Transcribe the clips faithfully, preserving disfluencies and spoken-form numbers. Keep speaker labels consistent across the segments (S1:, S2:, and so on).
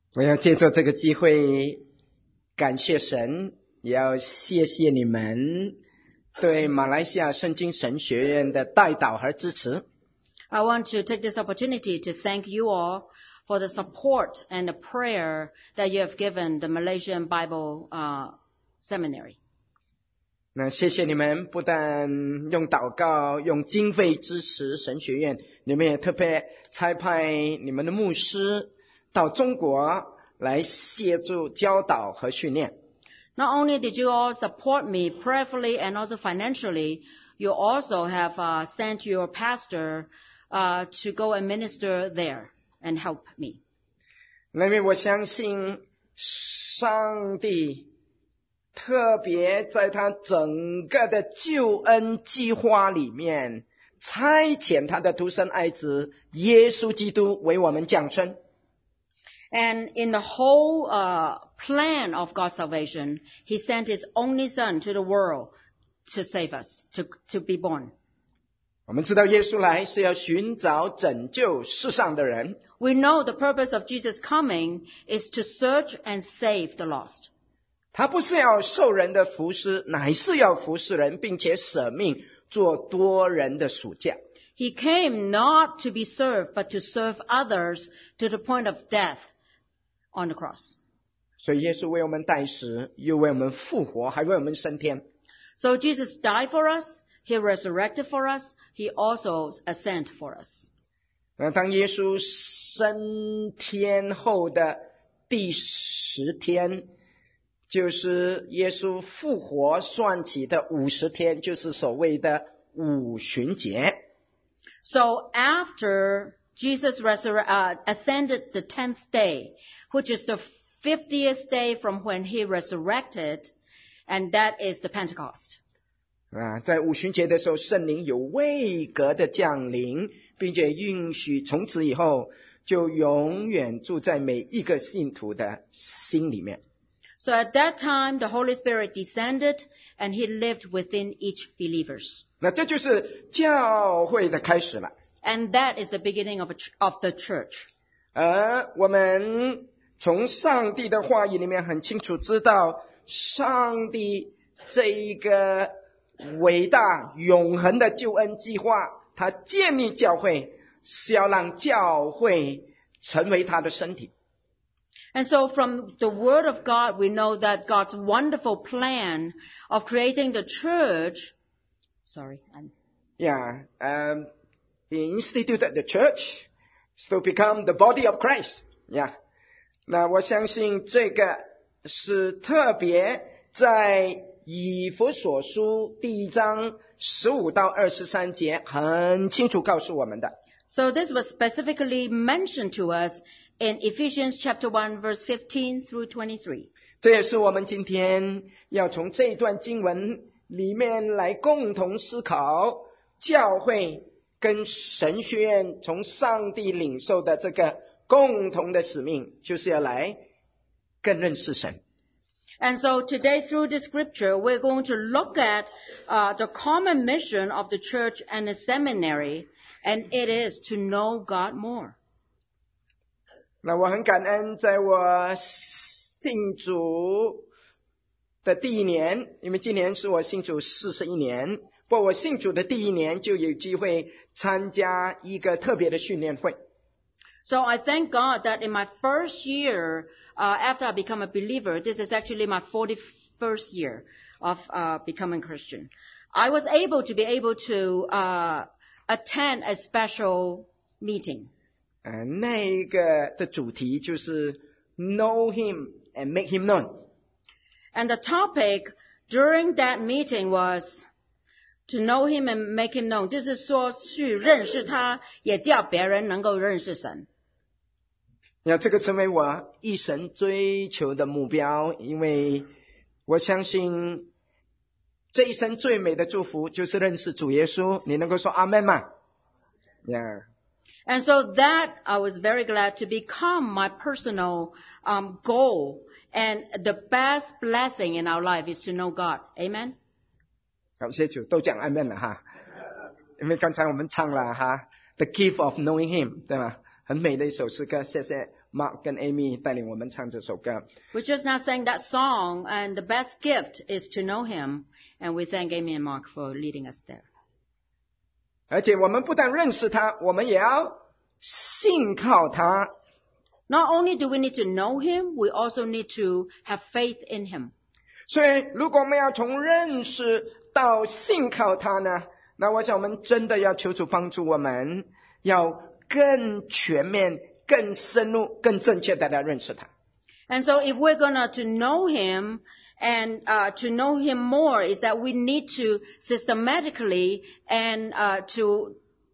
S1: 我要借助这个机会感谢神，也要谢谢你们对马来西亚圣经神学院的代祷和支持。
S2: I want to take this opportunity to thank you all for the support and the prayer that you have given the Malaysian Bible uh, Seminary.
S1: 那谢谢你们不但用祷告用经费支持神学院，你们也特别差派你们的牧师到中国来协助教导和训练。
S2: Not only did you all support me prayerfully and also financially, you also have uh, sent your pastor uh, to go and minister there and help me.
S1: 因为我相信上帝特别在他整个的救恩计划里面差遣他的独生爱子耶稣基督为我们降生。
S2: And in the whole uh, plan of God's salvation, He sent His only Son to the world to save us, to, to be born.
S1: 我们知道耶稣来是要寻找拯救世上的人。
S2: We know the purpose of Jesus' coming is to search and save the lost.
S1: 他不是要受人的服侍，乃是要服侍人，并且舍命做多人的属价。
S2: He came not to be served, but to serve others to the point of death on the cross.
S1: 所以耶稣为我们代死，又为我们复活，还为我们升天。
S2: So Jesus died for us, He resurrected for us, He also ascended for us.
S1: 那当耶稣升天后的第十天，就是耶稣复活算起的五十天，就是所谓的五旬节。
S2: So after Jesus resur- uh, ascended the tenth day, which is the fiftieth day from when He resurrected, and that is the Pentecost.
S1: 啊，在五旬节的时候，圣灵有位格的降临，并且允许从此以后就永远住在每一个信徒的心里面。
S2: So at that time, the Holy Spirit descended and He lived within each believers.
S1: 那这就是教会的开始了。
S2: And that is the beginning of, a ch- of the church.
S1: 而我们从上帝的话语里面很清楚知道，上帝这一个伟大永恒的救恩计划，他建立教会是要让教会成为他的身体。
S2: And so from the Word of God, we know that God's wonderful plan of creating the church, sorry, I'm,
S1: Yeah, um, he instituted the church to become the body of Christ. Yeah. 那我相信这个是特别在以弗所书第一章十五到二十三节很清楚告诉我们的。
S2: So this was specifically mentioned to us in Ephesians chapter one, verse fifteen through twenty-three.
S1: 这也是我们今天要从这一段经文里面来共同思考教会跟神学院从上帝领受的这个共同的使命，就是要来更认识神。
S2: And so today through the scripture, we're going to look at uh, the common mission of the church and the seminary, and it is to know God more.
S1: 那我很感恩，在我信主的第一年，因为今年是我信主四十一年，不过我信主的第一年就有机会参加一个特别的训练会。
S2: So I thank God that in my first year, uh, after I become a believer, this is actually my forty-first year of uh, becoming Christian. I was able to be able to uh, attend a special meeting.
S1: 呃，那个的主题就是 Know Him and Make Him Known。
S2: And the topic during that meeting was to know Him and make Him known. 就是说去认识他，也叫别人能够认识神。
S1: 那这个成为我一生追求的目标，因为我相信这一生最美的祝福就是认识主耶稣。你能够说阿们吗 ？Yeah.
S2: And so that I was very glad to become my personal um, goal. And the best blessing in our life is to know God. Amen.
S1: 感谢主，都讲阿们了哈。因为刚才我们唱了哈 ，The gift of knowing Him， 对吗？ 很美的一首诗歌，谢谢 Mark 跟 Amy 带领我们唱这首歌。
S2: We just now sang that song, and the best gift is to know Him. And we thank Amy and Mark for leading us there.
S1: 而且我们不但认识他，我们也要信靠他。
S2: Not only do we need to know Him, we also need to have faith in Him.
S1: 所以如果我们要从认识到信靠他呢，那我想我们真的要求主帮助我们，要更全面、更深入、更正确的来认识他。
S2: And so if we're gonna to know Him, and uh, to know Him more, is that we need to systematically and uh, to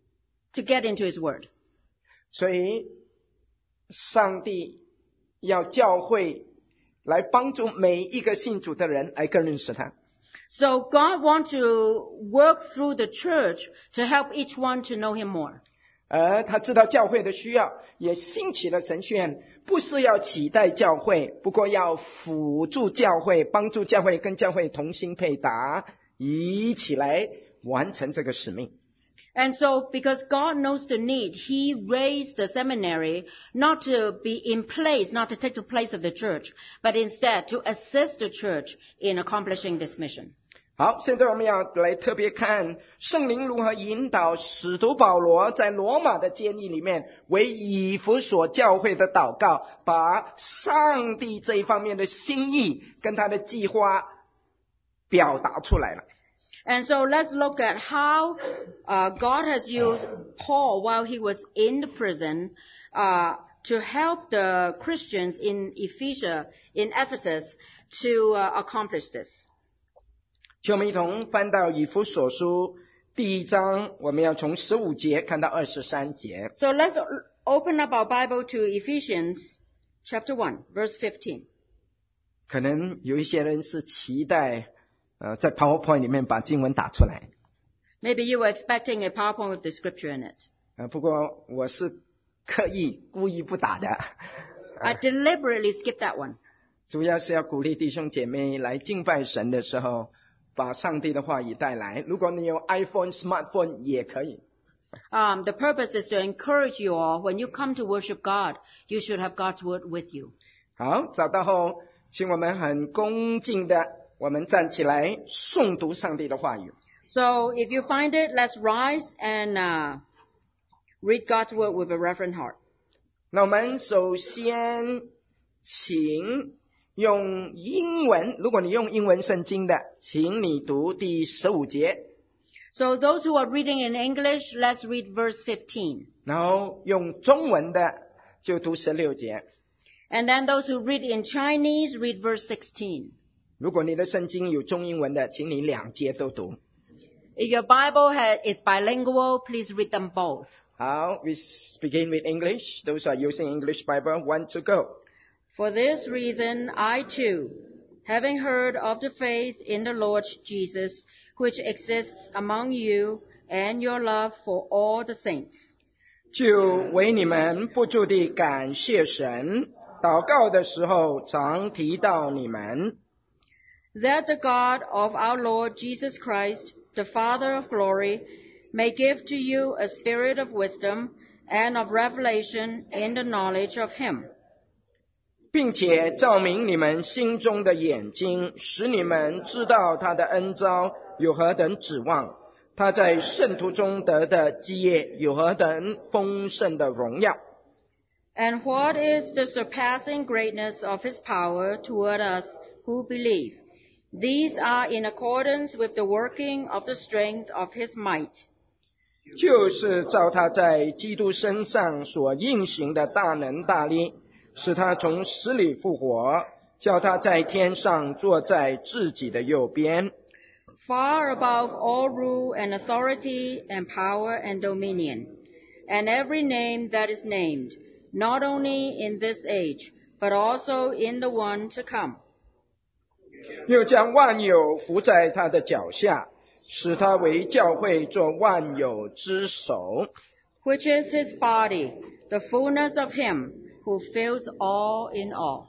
S2: to get into His Word.
S1: 所以上帝要教会来帮助每一个信主的人来更认识他。
S2: So God wants to work through the church to help each one to know Him more.
S1: 而他知道教会的需要，也兴起了神学院，不是要取代教会，不过要辅助教会，帮助教会跟教会同心配搭，一起来完成这个使命。
S2: And so, because God knows the need, He raised the seminary not to be in place, not to take the place of the church, but instead to assist the church in accomplishing this mission.
S1: 好，现在我们要来特别看圣灵如何引导使徒保罗在罗马的监狱里面为以弗所教会的祷告，把上帝这一方面的心意跟他的计划表达出来了。
S2: And so let's look at how uh, God has used Paul while he was in the prison uh, to help the Christians in Ephesus, in Ephesus to uh, accomplish this.
S1: 请我们一同翻到以弗所书第一章，我们要从十五节看到二十三节。
S2: So let's open up our Bible to Ephesians chapter one, verse fifteen.
S1: 可能有一些人是期待呃在 PowerPoint 里面把经文打出来，
S2: Maybe you were expecting a PowerPoint with the scripture in it.
S1: 呃不过我是刻意故意不打的，
S2: I deliberately skipped that one.
S1: 主要是要鼓励弟兄姐妹来敬拜神的时候，把上帝的话语带来。如果你有 iPhone、Smartphone 也可以。
S2: Um, the purpose is to encourage you all, when you come to worship God, you should have God's word with you.
S1: 好，找到后，请我们很恭敬的，我们站起来诵读上帝的话语。
S2: So if you find it, let's rise and uh, read God's word with a reverent heart.
S1: 那我们首先请用英文，如果你用英文圣经的，请你读第十五节。
S2: So those who are reading in English, let's read verse fifteen.
S1: 然后用中文的就读十六节。
S2: And then those who read in Chinese, read verse sixteen.
S1: 如果你的圣经有中英文的，请你两节都读。
S2: If your Bible has, is bilingual, please read them both.
S1: 好 we begin with English. Those who are using English Bible, one to go.
S2: For this reason, I too, having heard of the faith in the Lord Jesus, which exists among you, and your love for all the saints,
S1: 就为你们不住地感谢神，祷告的时候常提到你们。
S2: that the God of our Lord Jesus Christ, the Father of glory, may give to you a spirit of wisdom and of revelation in the knowledge of Him,
S1: 并且照明你们心中的眼睛，使你们知道他的恩召有何等指望，他在圣徒中得的基业有何等丰盛的荣耀。
S2: and what is the surpassing greatness of His power toward us who believe. These are in accordance with the working of the strength of His might,
S1: 就是照他在基督身上所应行的大能大力，使他从死里复活，叫他在天上坐在自己的右边，
S2: far above all rule and authority and power and dominion, and every name that is named, not only in this age, but also in the one to come.
S1: 又将万有伏在他的脚下，使他为教会做万有之首，
S2: which is His body, the fullness of Him who fills all in all.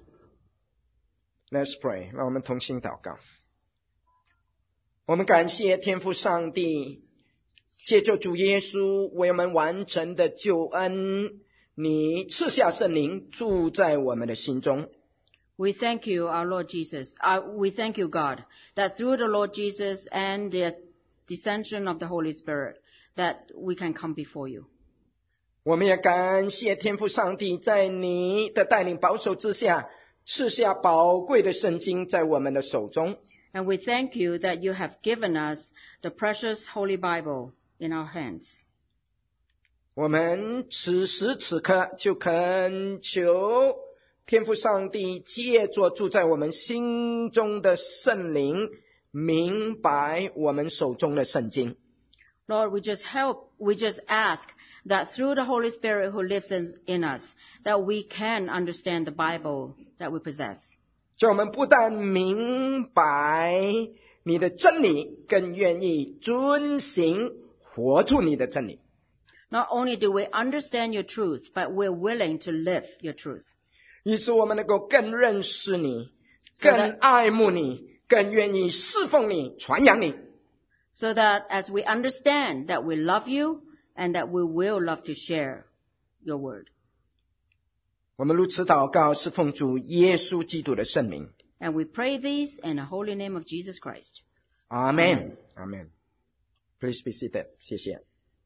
S1: Let's pray. 让我们同心祷告。我们感谢天父上帝，借着主耶稣为我们完成的救恩， 你赐下圣灵住在我们的心中。
S2: We thank you, our Lord Jesus. Uh, we thank you, God, that through the Lord Jesus and the descension of the Holy Spirit, that we can come before you.
S1: 我们也感谢天父上帝在你的带领保守之下，赐下宝贵的圣经在我们的手中。
S2: And we thank you that you have given us the precious Holy Bible in our hands.
S1: 我们此时此刻就恳求天父上帝借着住在我们心中的圣灵，明白我们手中的圣经。
S2: Lord, we just help, we just ask that through the Holy Spirit who lives in, in us, that we can understand the Bible that we possess.
S1: 就我们不但明白你的真理，更愿意遵行活出你的真理。
S2: Not only do we understand your truth, but we're willing to live your truth.
S1: 以致我们能够更认识你，
S2: So
S1: 更
S2: that-
S1: 爱慕你，更愿意侍奉你，传扬你。
S2: So that as we understand that we love you and that we will love to share your word.
S1: 我们如此祷告，是奉主耶稣基督的圣名。
S2: And we pray these in the holy name of Jesus Christ.
S1: 阿门，阿门。Please be seated，谢谢。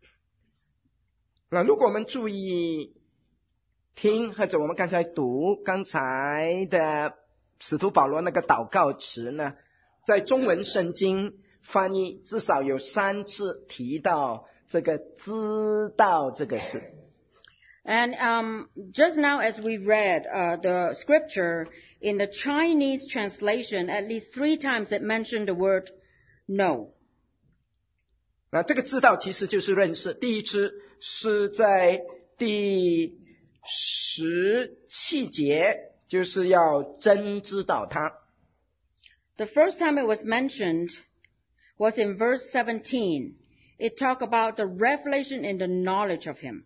S1: 那如果我们注意听，或者我们刚才读刚才的使徒保罗那个祷告词呢，在中文圣经翻译至少有三次提到这个知道这个事。
S2: And um, just now as we read uh, the scripture, in the Chinese translation, at least three times it mentioned the word know.
S1: 那这个知道其实就是认识。第一次是在第十七节，就是要真知道他。
S2: The first time it was mentioned was in verse seventeen. It talked about the revelation in the knowledge of him.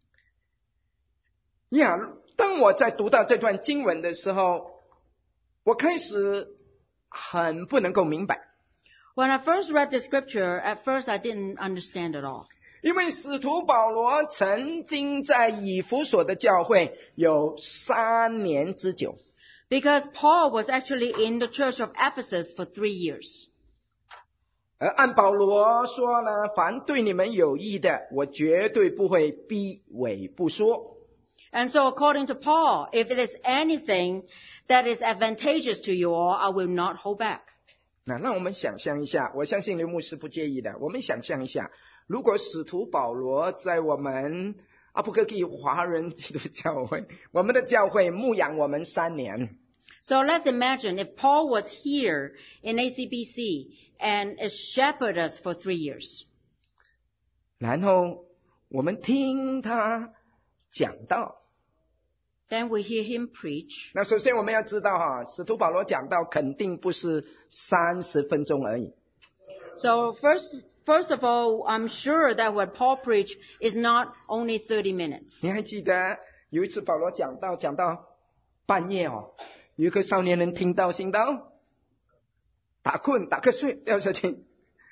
S1: 呀，当我在读到这段经文的时候，我开始很不能够明白，
S2: When I first read the scripture, at first I didn't understand at all.
S1: 因为使徒保罗曾经在以弗所的教会有三年之久。
S2: Because Paul was actually in the church of Ephesus for three years.
S1: 而按保罗说呢，凡对你们有益的，我绝对不会避讳不说。
S2: And so according to Paul, if it is anything that is advantageous to you all, I will not hold back.
S1: 那让我们想象一下，我相信刘牧师不介意的。我们想象一下，如果使徒保罗在我们阿布科基华人基督教会，我们的教会牧养我们三年，
S2: So let's imagine if Paul was here in A C B C and shepherded us for three years.
S1: 然后我们听他讲道。
S2: Then we hear him preach.
S1: 那首先我们要知道哈，使徒保罗讲道肯定不是三十分钟而已。
S2: So first, first of all, I'm sure that what Paul preached is not only thirty minutes.
S1: 你还记得有一次保罗讲道，讲到半夜哦，有一个少年人听到信道，打困打瞌睡掉下去。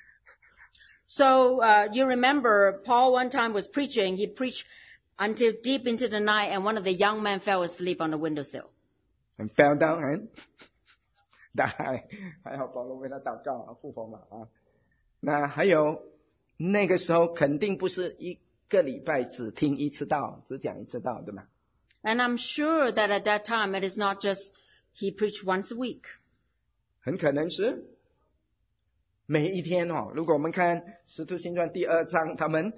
S2: So uh, you remember Paul one time was preaching. He preached until deep into the night, and one of the young men fell asleep on the windowsill.
S1: And fell down and 但还还好保罗为他祷告啊，复活嘛啊。那还有那个时候肯定不是一个礼拜只听一次道，只讲一次道，对吗？
S2: And I'm sure that at that time it is not just he preached once a week.
S1: 很可能是每一天哦。如果我们看《使徒行传》第二章，他们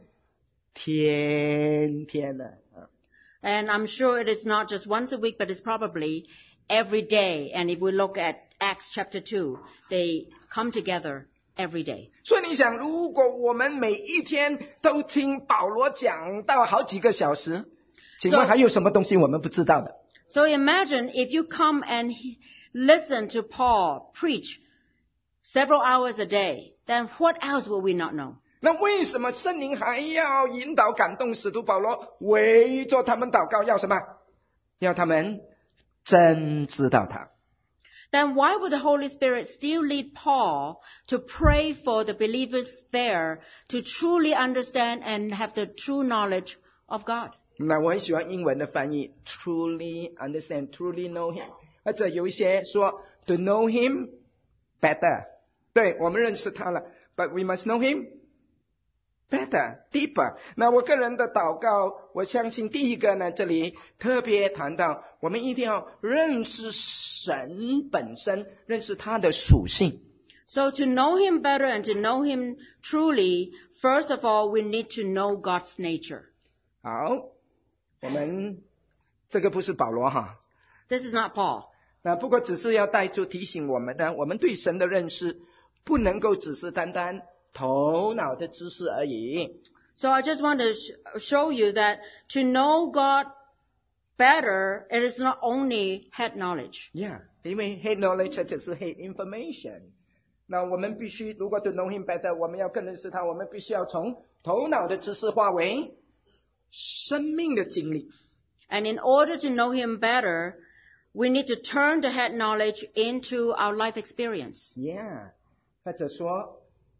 S1: 天天的啊。
S2: And I'm sure it is not just once a week, but it's probably every day. And if we look at Acts chapter two, they come together every day.
S1: 所以你想，如果我们每一天都听保罗讲到好几个小时，请问
S2: So-
S1: 还有什么东西我们不知道的？
S2: So imagine if you come and he- listen to Paul preach several hours a day, then what else will we not know?
S1: 那为什么圣灵还要引导感动使徒保罗围着他们祷告？要什么？要他们真知道他。
S2: Then why would the Holy Spirit still lead Paul to pray for the believers there to truly understand and have the true knowledge of God?
S1: 那我很喜欢英文的翻译 ，truly understand, truly know him， 或者有一些说 to know him better， 对，我们认识他了 ，but we must know him better, deeper。那我个人的祷告，我相信第一个呢，这里特别谈到，我们一定要认识神本身，认识他的属性。
S2: So to know him better and to know him truly, first of all, we need to know God's nature.
S1: 好，我们这个不是保罗哈。
S2: This is not Paul.
S1: 那不过只是要带出提醒我们呢，我们对神的认识不能够只是单单头脑的知识而已。
S2: So I just want to sh- show you that to know God better, it is not only head knowledge.
S1: Yeah， 因为 head knowledge 只是 head information。那我们必须，如果 to know him better， 我们要更认识他，我们必须要从头脑的知识化为生命的经历。
S2: And in order to know him better, we need to turn the head knowledge into our life experience.
S1: Yeah， 或者说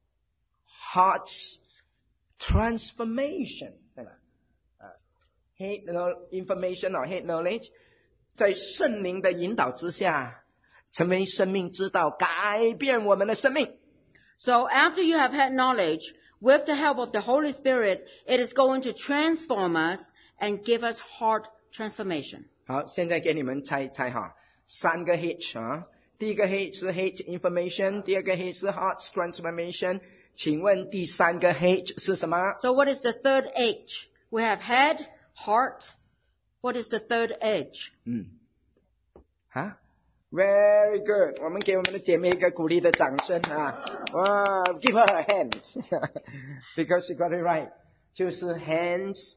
S1: heart's transformation， 对吧？啊 ，head information or head knowledge， 在圣灵的引导之下，成为生命之道，改变我们的生命。
S2: So after you have had knowledge, with the help of the Holy Spirit, it is going to transform us and give us heart transformation.
S1: 好，现在给你们猜一猜哈，三个 H 啊，第一个 H 是 H information， 第二个 H 是 heart transformation， 请问第三个 H 是什么？
S2: So what is the third H? We have head, heart. What is the third H?
S1: 嗯，啊 ，very good， 我们给我们的姐妹一个鼓励的掌声啊！哇 ，give her a hand because she got it right， 就是 hands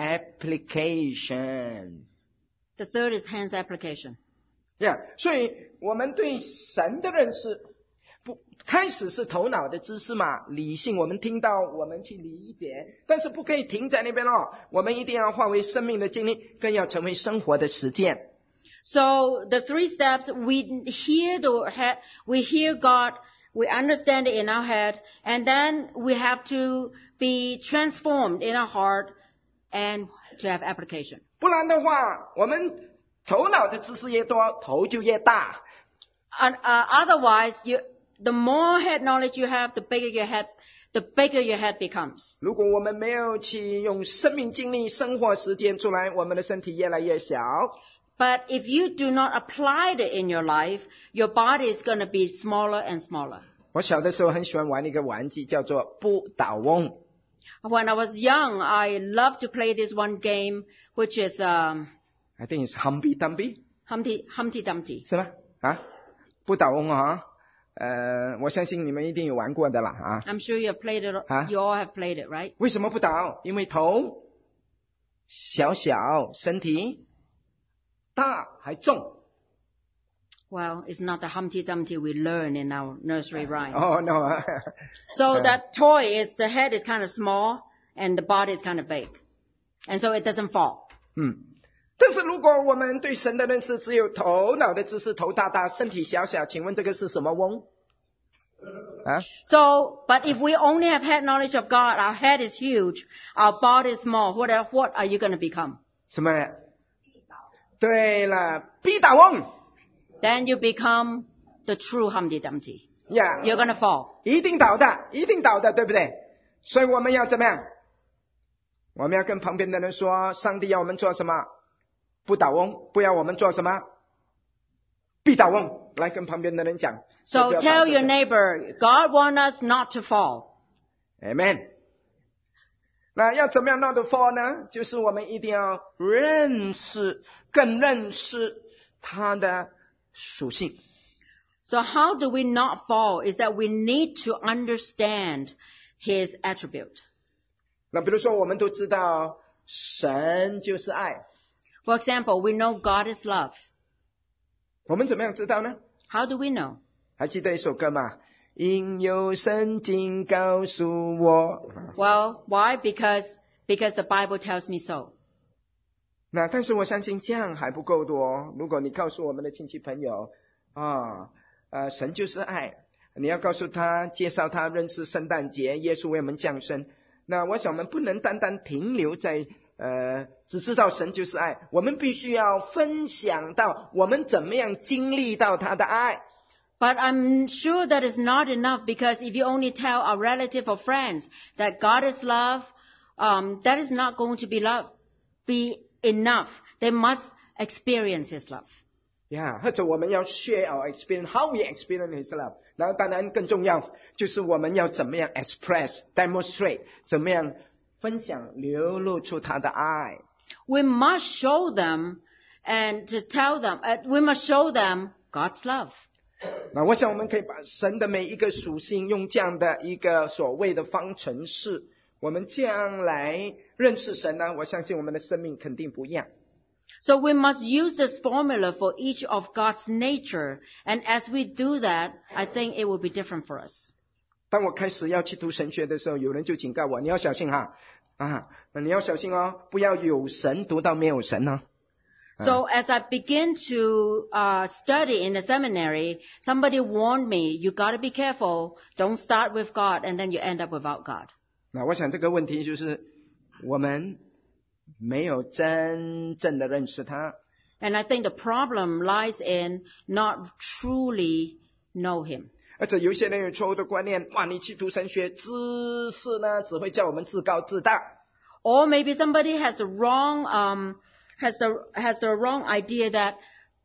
S1: application。
S2: The third is hands application.
S1: Yeah， 所以我们对神的认识，不开始是头脑的知识嘛，理性我们听到我们去理解，但是不可以停在那边哦，我们一定要化为生命的经历，更要成为生活的实践。
S2: So the three steps, we hear the head, we hear God, we understand it in our head, and then we have to be transformed in our heart and to have application.
S1: 不然的话，我们头脑的知识越多，头就越大。
S2: And, uh, otherwise, you, the more head knowledge you have, the bigger your head, the bigger your head becomes.
S1: 如果我们没有去用生命经历、生活实践出来，我们的身体越来越小。
S2: But if you do not apply it in your life, your body is going to be smaller and smaller.
S1: 我小的时候很喜欢玩一个玩具，叫做不倒翁。
S2: When I was young, I loved to play this one game, which is um,
S1: I think it's Humpty Dumpty，
S2: Humpty Humpty Dumpty.
S1: 是吧？啊，不倒翁啊，呃，我相信你们一定有玩过的啦啊。
S2: I'm sure you have played it.
S1: Huh?
S2: You all have played it, right?
S1: 为什么不倒？因为头小小，身体大还重。
S2: Well, it's not the Humpty Dumpty we learn in our nursery rhyme.
S1: Oh no，
S2: So that toy is the head is kind of small and the body is kind of big, and so it doesn't fall.
S1: 嗯。但是如果我们对神的认识只有头脑的知识，头大大，身体小小，请问这个是什么翁？啊？
S2: So, but if we only have head knowledge of God, our head is huge, our body is small. What are, what are you going to become?
S1: 什么？对了，逼倒翁。
S2: Then you become the true Humpty Dumpty.
S1: 呀、
S2: You're going to fall.
S1: 一定倒的，一定倒的，对不对？所以我们要怎么样？我们要跟旁边的人说，上帝要我们做什么？不倒翁，不要我们做什么？必倒翁。来跟旁边的人讲。
S2: So
S1: 不要倒
S2: tell
S1: 这
S2: your
S1: 个
S2: neighbor, God wants us not to fall.
S1: Amen。那要怎么样 not to fall 呢？就是我们一定要认识，更认识他的属性。
S2: So how do we not fall is that we need to understand His attribute.
S1: 那比如说，我们都知道神就是爱，
S2: For example, we know God is love.
S1: 我们怎么样知道呢？
S2: How do we know?
S1: 还记得一首歌吗？因有圣经告诉我。
S2: Well, why? Because, because the Bible tells me so.
S1: 那但是我相信这样还不够多。如果你告诉我们的亲戚朋友啊，呃，神就是爱，你要告诉他，介绍他认识圣诞节，耶稣为我们降生。那我想我们不能单单停留在呃只知道神就是爱，我们必须要分享到我们怎么样经历到他的爱。
S2: But I'm sure that is not enough, because if you only tell our relative or friends that God is love, um, that is not going to be love, be enough. They must experience His love.
S1: Yeah, 或者我们要 share our experience, how we experience His love. 然后当然更重要就是我们要怎么样 express, demonstrate, 怎么样分享流露出他的爱。
S2: We must show them and to tell them, uh, we must show them God's love.
S1: 那我想我们可以把神的每一个属性用这样的一个所谓的方程式，我们将来认识神呢，我相信我们的生命肯定不一样。
S2: So we must use this formula for each of God's nature, and as we do that, I think it will be different for us.
S1: 当我开始要去读神学的时候，有人就警告我，你要小心哈，啊，你要小心哦，不要有神读到没有神哦。
S2: So as I begin to uh, study in the seminary, somebody warned me, you got to be careful. Don't start with God and then you end up without God.
S1: 那我想这个问题就是我们没有真正的认识他。
S2: And I think the problem lies in not truly know Him.
S1: 而且有些人有错误的观念，哇，你去读神学，知识呢只会叫我们自高自大。
S2: Or maybe somebody has the wrong um, has the has the wrong idea that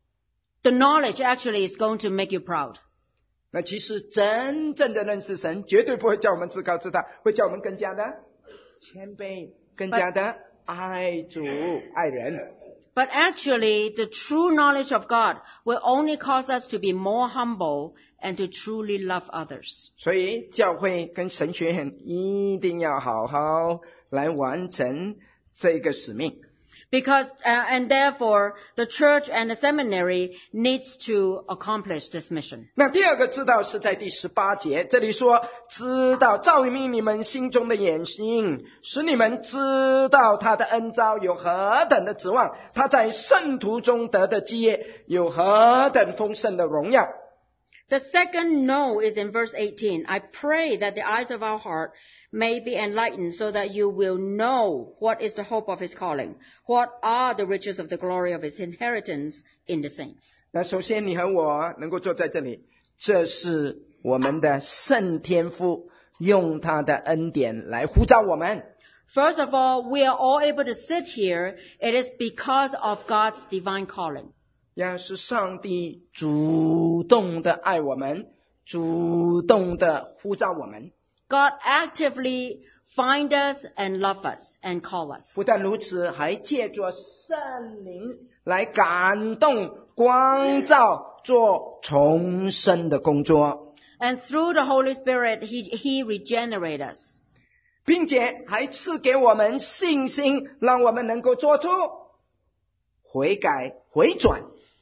S2: the knowledge actually is going to make you proud.
S1: 那其实真正的认识神，绝对不会叫我们自高自大，会叫我们更加的谦卑，更加的爱主爱人。
S2: But actually, the true knowledge of God will only cause us to be more humble and to truly love others.
S1: 所以教会跟神学院一定要好好来完成这个使命。
S2: Because, uh, and therefore, the church and the seminary needs to accomplish this mission.
S1: 那第二个知道是在第十八节，这里说，知道照明你们心中的眼睛，使你们知道他的恩召有何等的指望，他在圣徒中得的基业有何等丰盛的荣耀。
S2: The second no is in verse eighteen. I pray that the eyes of our heart may be enlightened so that you will know what is the hope of His calling, what are the riches of the glory of His inheritance in the saints.
S1: 那首先你和我能够坐在这里，这是我们的圣天父用他的恩典来呼召我们。
S2: First of all, we are all able to sit here. It is because of God's divine calling.
S1: 呀，是上帝主动的爱我们，主动的呼召我们。
S2: God actively find us and love us and call us.
S1: 不但如此，还借着圣灵来感动、光照，做重生的工作。
S2: And through the Holy Spirit, He, He regenerates us.
S1: 并且还赐给我们信心，让我们能够做出悔改、回转。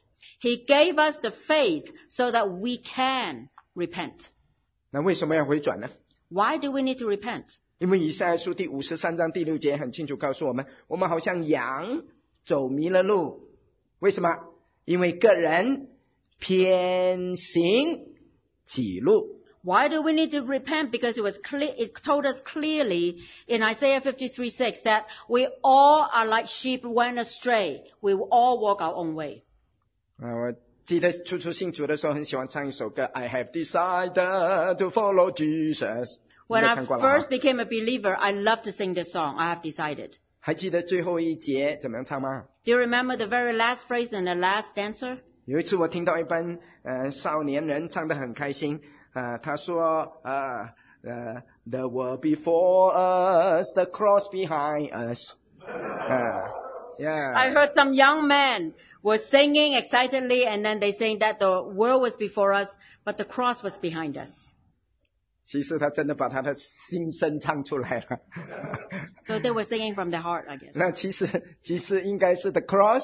S2: He gave us the faith so that we can repent.
S1: 那为什么要回转呢？
S2: Why do we need to repent?
S1: 因为以赛亚书第五十三章第六节很清楚告诉我们，我们好像羊走迷了路。为什么？因为个人偏行己路。
S2: Why do we need to repent? Because it was clear, it told us clearly in Isaiah fifty-three six that we all are like sheep went astray. We will all walk our own way.
S1: 啊，我记得初初信主的时候，很喜欢唱一首歌 ，I have decided to follow Jesus。
S2: When I first became a believer, I loved to sing this song. I have decided.
S1: 还记得最后一节怎么样唱吗？
S2: Do you remember the very last phrase in the last stanza?
S1: 有一次我听到一班呃少年人唱得很开心，啊，他说啊呃 The world before us, the cross behind us， 啊 ，Yeah。
S2: I heard some young men were singing excitedly, and then they saying that the world was before us, but the cross was behind us.
S1: 其实他真的把他的心声唱出来了。
S2: So they were singing from their heart, I guess.
S1: 那其实其实应该是 the cross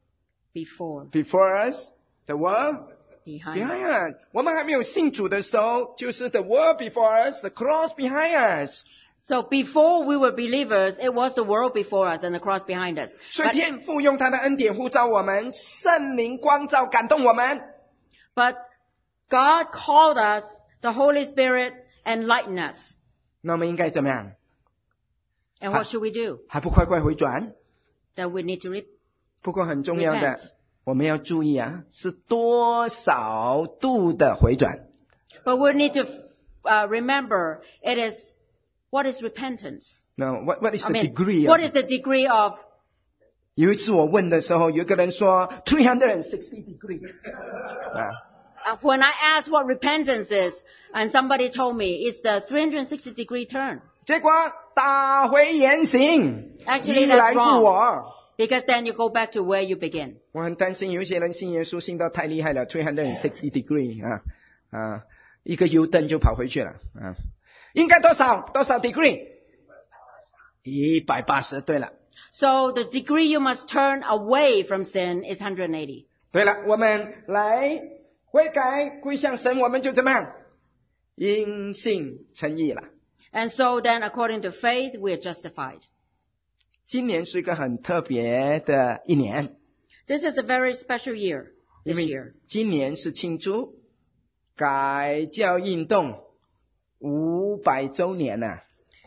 S2: Before,
S1: before us, the world
S2: behind.
S1: behind us。我们还没有信主的时候，就是 the world before us, the cross behind us。
S2: So before we were believers, it was the world before us and the cross behind us.
S1: 所以
S2: But,
S1: 天父用他的恩典呼召我们，圣灵光照感动我们。
S2: but God called us, the Holy Spirit enlightened us.
S1: 那我们应该怎么样？
S2: And what should we do?
S1: 还不快快回转？
S2: that we need to re-
S1: 不过很重要的
S2: repent.
S1: 我们要注意啊，是多少度的回转。
S2: But we need to uh, remember it is, what is repentance?
S1: No, what, what is
S2: I
S1: the
S2: mean,
S1: degree
S2: what
S1: of...
S2: is the degree of,
S1: 有一次我问的时候，有一个人说 three hundred sixty degree 啊
S2: uh, when I asked what repentance is, and somebody told me it's the three hundred sixty degree turn.
S1: 结果打回原形，
S2: Actually,
S1: 一来
S2: that's
S1: 不
S2: wrong.
S1: 我。
S2: Because then you go back to where you begin.
S1: 我很担心有些人信耶稣信到太厉害了 three hundred sixty degree 啊啊，一个 U 灯就跑回去了啊。应该多少多少 degree？ 一百八十。对了
S2: So the degree you must turn away from sin is one hundred eighty.
S1: 对了，我们来悔改归向神，我们就怎么样？因信称义了。
S2: And so then according to faith, we are justified.
S1: 今年是一个很特别的一年，
S2: This is a very special year
S1: 因
S2: this
S1: 为
S2: year.
S1: 今年是庆祝改教运动五百周年了。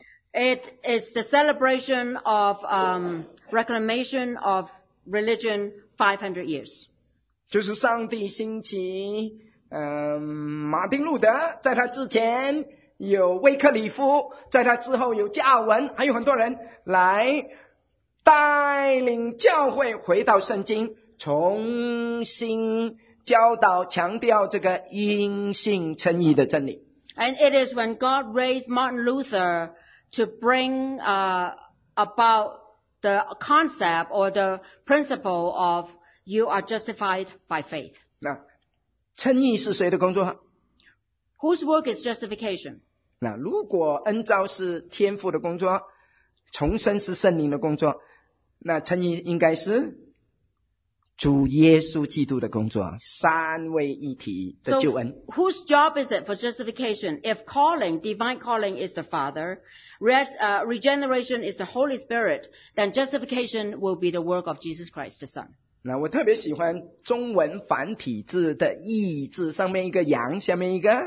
S2: It is the celebration of um, reclamation of religion five hundred years.
S1: 就是上帝兴起，嗯、马丁路德，在他之前有威克里夫，在他之后有加尔文，还有很多人来带领教会回到圣经，重新教导、强调这个因信称义的真理。
S2: And it is when God raised Martin Luther to bring uh, about the concept or the principle of you are justified by faith.
S1: 那称义是谁的工作？
S2: Whose work is justification?
S1: 那如果恩召是天父的工作，重生是圣灵的工作，那称义应该是主耶稣基督的工作，三位一体的救
S2: So
S1: 恩。
S2: whose job is it for justification? If calling, divine calling is the Father, res, uh, regeneration is the Holy Spirit, then justification will be the work of Jesus Christ the Son.
S1: 那我特别喜欢中文繁体字的义字，上面一个羊，下面一个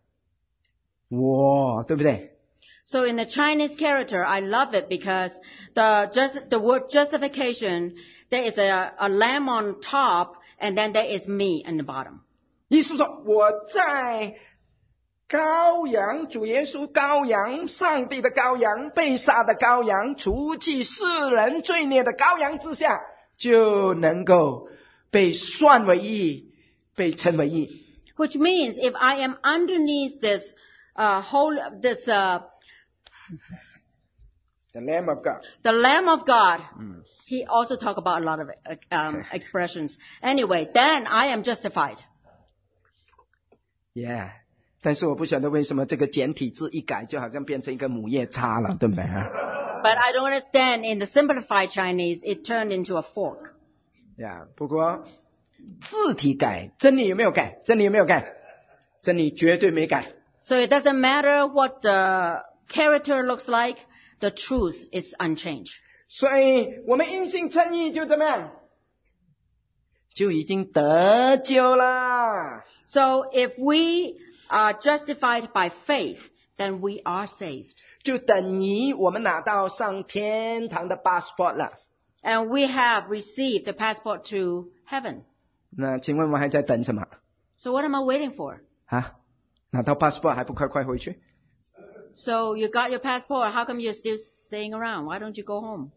S1: 我，对不对？
S2: So in the Chinese character, I love it because the just the word justification, there is a, a lamb on top, and then there is me in the bottom.
S1: 意思说我在羔羊，主耶稣羔羊，上帝的羔羊，被杀的羔羊，除去世人罪孽的羔羊之下，就能够被算为义，被称为义。
S2: Which means if I am underneath this uh, whole this uh,
S1: The Lamb of God.
S2: the Lamb of God, he also talk about a lot of uh, um, expressions. Anyway, then I am justified.
S1: Yeah. 但是我不晓得为什么这个简体字一改，就好像变成一个母夜叉了，对不对啊？
S2: But I don't understand. In the simplified Chinese, it turned into a fork.
S1: Yeah. 不过字体改，真理有没有改？真理有没有改？真理绝对没改。
S2: So it doesn't matter what the character looks like, the truth is unchanged.
S1: 所以我们因信称义就怎么样？就已经得救啦。
S2: So if we are justified by faith, then we are saved.
S1: 就等于我们拿到上天堂的 passport 了。
S2: And we have received the passport to heaven.
S1: 那请问我还在等什么？
S2: So what am I waiting for?
S1: 啊，拿到 passport 还不快快回去？
S2: So you got your passport, how come you're still staying around? Why don't you go home?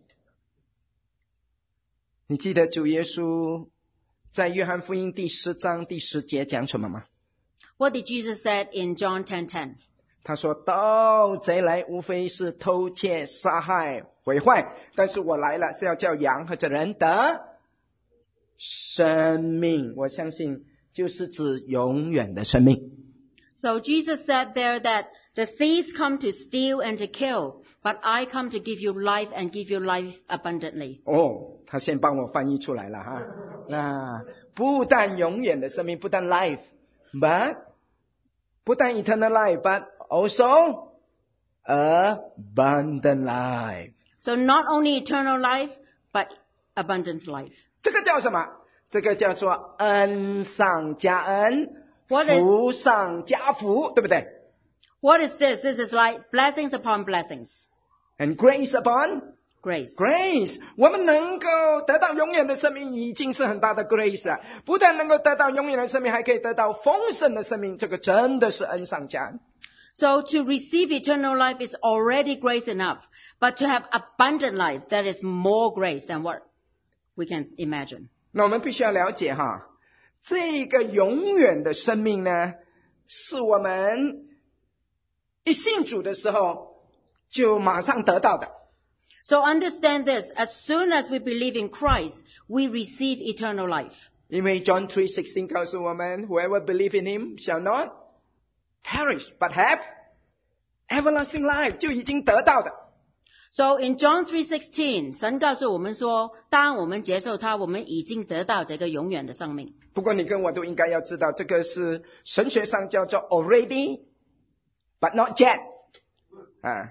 S1: 你记得主耶稣在约翰福音第十章第十节讲什么吗？
S2: What did Jesus said in John ten ten?
S1: 他说：“盗贼来，无非是偷窃、杀害、毁坏，但是我来了，是要叫羊和这人得生命。我相信就是指永远的生命。
S2: So Jesus said there that the thieves come to steal and to kill, but I come to give you life and give you life abundantly.
S1: 哦，他先帮我翻译出来了哈。那不但永远的生命，不但 life，but 不但 eternal life，but also abundant life。
S2: So not only eternal life, but abundant life.
S1: 这个叫什么？这个叫做恩上加恩，
S2: What is-
S1: 福上加福，对不对
S2: What is this? This is like blessings upon blessings.
S1: ？And grace upon
S2: grace.
S1: Grace， 我们能够得到永远的生命已经是很大的 grace 了，不但能够得到永远的生命，还可以得到丰盛的生命，这个真的是恩上加恩。
S2: So to receive eternal life is already grace enough. But to have abundant life, that is more grace than what we can imagine.
S1: 那我们必须要了解哈，这个永远的生命呢，是我们一信主的时候就马上得到的。
S2: So understand this. As soon as we believe in Christ, we receive eternal life.
S1: 因为 John three sixteen 告诉我们 ，Whoever believe in him shall not perish, but have everlasting life， 就已经得到的。
S2: So in John three sixteen, 神告诉我们说，当我们接受他，我们已经得到这个永远的生命。
S1: 不过你跟我都应该要知道，这个是神学上叫做 already, but not yet。啊。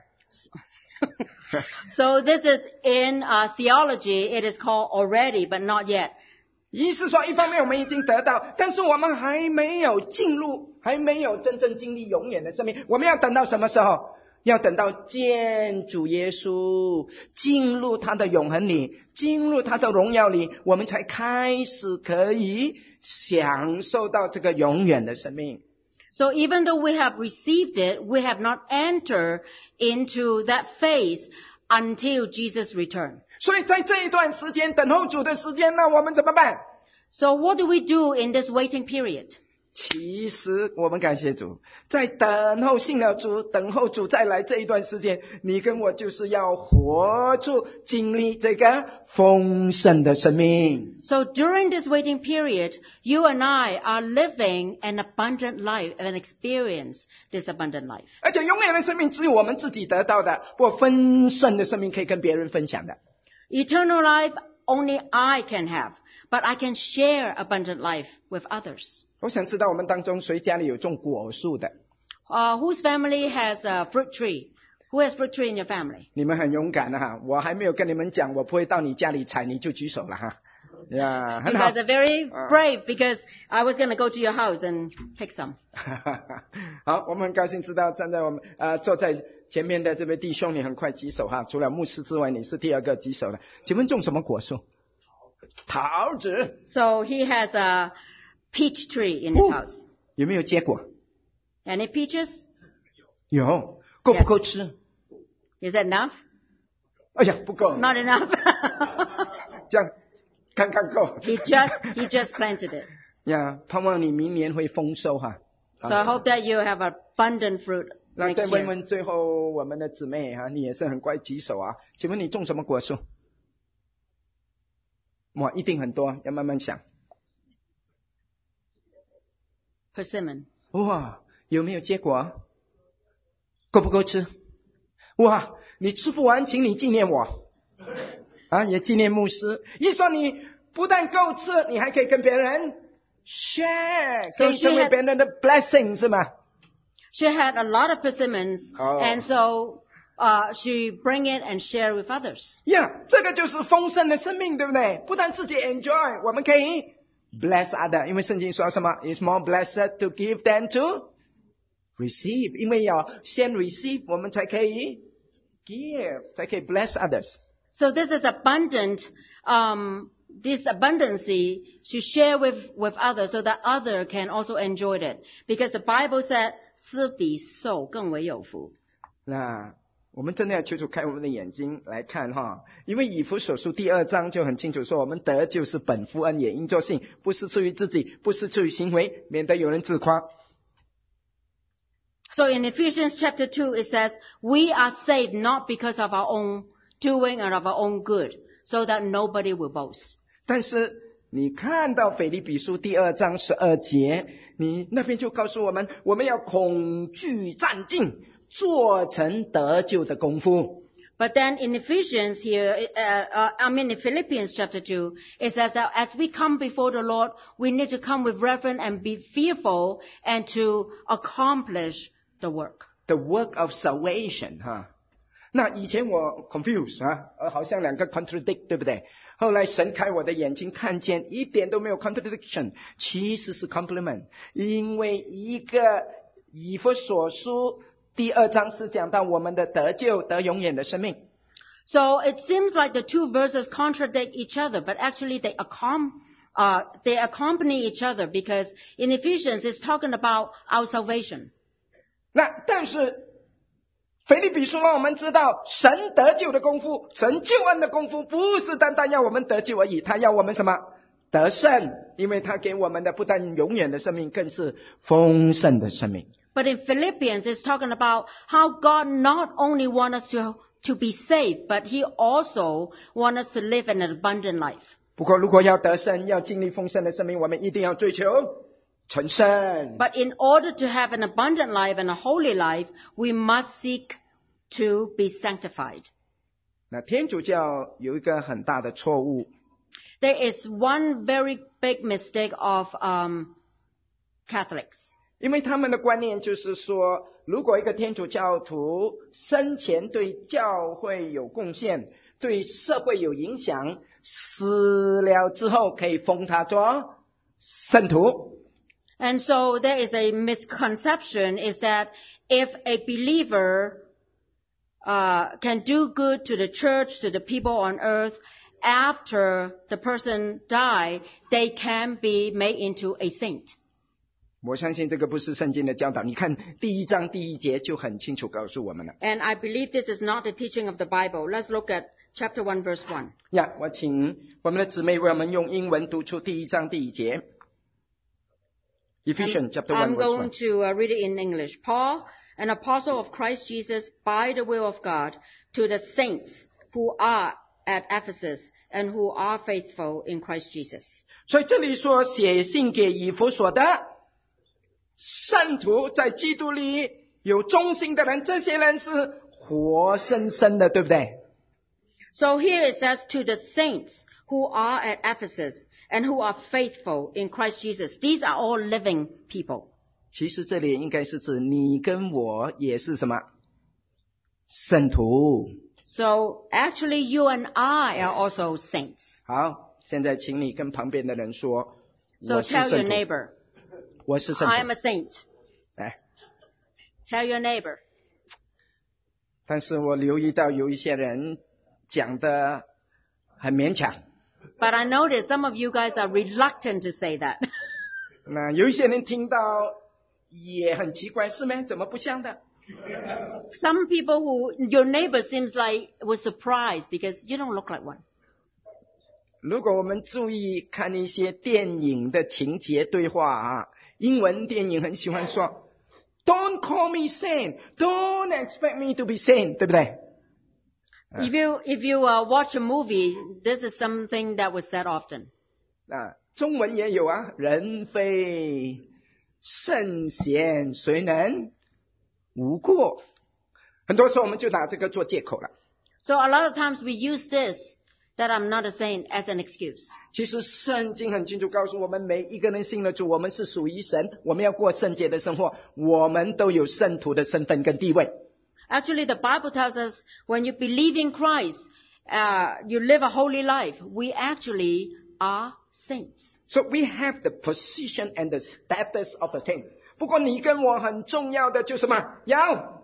S2: So this is in uh, theology, it is called already, but not yet.
S1: 意思说，一方面我们已经得到，但是我们还没有进入，还没有真正经历永远的生命。我们要等到什么时候？要等到见主耶稣，进入他的永恒里，进入他的荣耀里，我们才开始可以享受到这个永远的生命。
S2: So even though we have received it, we have not entered into that phase until Jesus return.
S1: 所以在这一段时间等候主的时间，那我们怎么办？
S2: So what do we do in this waiting period?
S1: 其实我们感谢主，在等候信了主，等候主再来这一段时间，你跟我就是要活出经历这个丰盛的生命。
S2: So during this waiting period, you and I are living an abundant life and experience this abundant life.
S1: 而且永远的生命只有我们自己得到的，不过丰盛的生命可以跟别人分享的。
S2: Eternal life only I can have, but I can share abundant life with others.
S1: 我想知道我们当中谁家里有种果树的？
S2: Uh, whose family has a fruit tree? Who has fruit tree in your family?
S1: 你们很勇敢的哈，我还没有跟你们讲，我不会到你家里采，你就举手了哈。呀，
S2: You
S1: 很好。
S2: guys are very brave because I was going to go to your house and pick some.
S1: 好，我们很高兴知道站在我们呃坐在前面的这位弟兄，你很快举手哈。除了牧师之外，你是第二个举手的。请问种什么果树？桃子。
S2: So he has a peach tree in his house.
S1: 有没有结果？
S2: Any peaches?
S1: 有，够不够吃？
S2: Is that enough?
S1: 哎呀，不够。
S2: Not enough.
S1: 这样看看够。
S2: he just he just planted it.
S1: 呀，盼望你明年会丰收哈。
S2: So I hope that you have abundant fruit
S1: 那
S2: next
S1: 再问
S2: year.
S1: 问最后我们的姊妹哈，你也是很乖举手啊。请问你种什么果树？哇，一定很多，要慢慢想。
S2: Persimmon.
S1: 哇，有没有结果？够不够吃？哇，你吃不完，请你纪念我，啊，也纪念牧师。一说你不但够吃，你还可以跟别人 share， 可以成为别人的 blessing 是吗？
S2: She had a lot of persimmons,
S1: Oh.
S2: and so uh, she bring it and share with others.
S1: 呀，这个就是丰盛的生命，对不对？不但自己 enjoy， 我们可以 bless other， 因为圣经说什么 ？It's more blessed to give than to receive， 因为要先 receive， 我们才可以 give， 才可以 bless others。
S2: So this is abundant, um, this abundancy to share with, with others so that other can also enjoy it. Because the Bible said, 施比受更为有福.
S1: 那我们真的要求主开我们的眼睛来看哈，因为以弗所书第二章就很清楚说，我们得就是本乎恩，也因着信，不是出于自己，不是出于行为，免得有人自夸。
S2: So in Ephesians chapter two, it says, we are saved not because of our own doing and of our own good, so that nobody will boast.
S1: 但是你看到腓立比书第二章十二节，你那边就告诉我们，我们要恐惧战兢，做成得救的功夫。
S2: But then in Ephesians here, uh, uh, I mean in Philippians chapter two, it says that as we come before the Lord, we need to come with reverence and be fearful and to accomplish the work.
S1: The work of salvation 哈。那以前我 confused 啊，呃，好像两个 contradict 对不对？后来神开我的眼睛，看见一点都没有 contradiction， 其实是 complement。因为一个以弗所书第二章是讲到我们的得救得永远的生命。
S2: So it seems like the two verses contradict each other, but actually they accom- uh, they accompany each other because in Ephesians it's talking about our salvation.
S1: 那但是腓立比书让我们知道，神得救的功夫，神救恩的功夫，不是单单要我们得救而已，他要我们什么？得胜，因为他给我们的不但永远的生命，更是丰盛的生命。
S2: But in Philippians it's talking about how God not only wants us to, to be saved, but He also wants us to live an abundant life.
S1: 不过如果要得胜，要经历丰盛的生命，我们一定要追求成圣。
S2: But in order to have an abundant life and a holy life, we must seek to be sanctified.
S1: 那天主教有一个很大的错误，
S2: There is one very big mistake of um, Catholics.
S1: 因为他们的观念就是说，如果一个天主教徒生前对教会有贡献，对社会有影响，死了之后可以封他做圣徒。
S2: And so there is a misconception is that if a believer uh, can do good to the church, to the people on earth, after the person die, they can be made into a saint.
S1: 我相信这个不是圣经的教导，你看第一章第一节就很清楚告诉我们了。
S2: And I believe this is not the teaching of the Bible. Let's look at chapter one, verse one.
S1: 呀，我请我们的姊妹为我们用英文读出第一章第一节。Ephesians chapter one
S2: I'm
S1: verse
S2: going
S1: one.
S2: to uh, read it in English. Paul, an apostle of Christ Jesus by the will of God, to the saints who are at Ephesus and who are faithful in Christ Jesus.
S1: 所以这里说写信给以弗所的圣徒，在基督里有忠心的人，这些人是活生生的，对不对？
S2: So here it says to the saints who are at Ephesus and who are faithful in Christ Jesus. These are all living people.
S1: 其实这里应该是指你跟我也是什么圣徒。
S2: So actually you and I are also saints.
S1: 好，现在请你跟旁边的人说，
S2: So
S1: 我是
S2: tell your
S1: 圣徒，
S2: neighbor,
S1: 我是圣
S2: I am
S1: 徒。
S2: a saint.
S1: 来，
S2: Tell your neighbor.
S1: 但是我留意到有一些人讲的很勉强，
S2: But I notice some of you guys are reluctant to say that.
S1: 那有一些人听到也很奇怪，是吗？怎么不像的？
S2: Some people who, your neighbor seems like was surprised because you don't look like one.
S1: 如果我们注意看一些电影的情节对话啊，英文电影很喜欢说 "Don't call me saint, don't expect me to be saint"， 对不对？
S2: If you, if you uh, watch a movie, this is something that was said often.
S1: 啊，中文也有啊，人非圣贤，谁能无过？很多时候我们就拿这个做借口了。
S2: So a lot of times we use this, that I'm not a saint, as an excuse.
S1: 其实圣经很清楚告诉我们，每一个人信了主，我们是属于神，我们要过圣洁的生活，我们都有圣徒的身份跟地位。
S2: Actually, the Bible tells us when you believe in Christ, uh, you live a holy life. We actually are saints.
S1: So we have the position and the status of a saint. 不过你跟我很重要的就是什么？要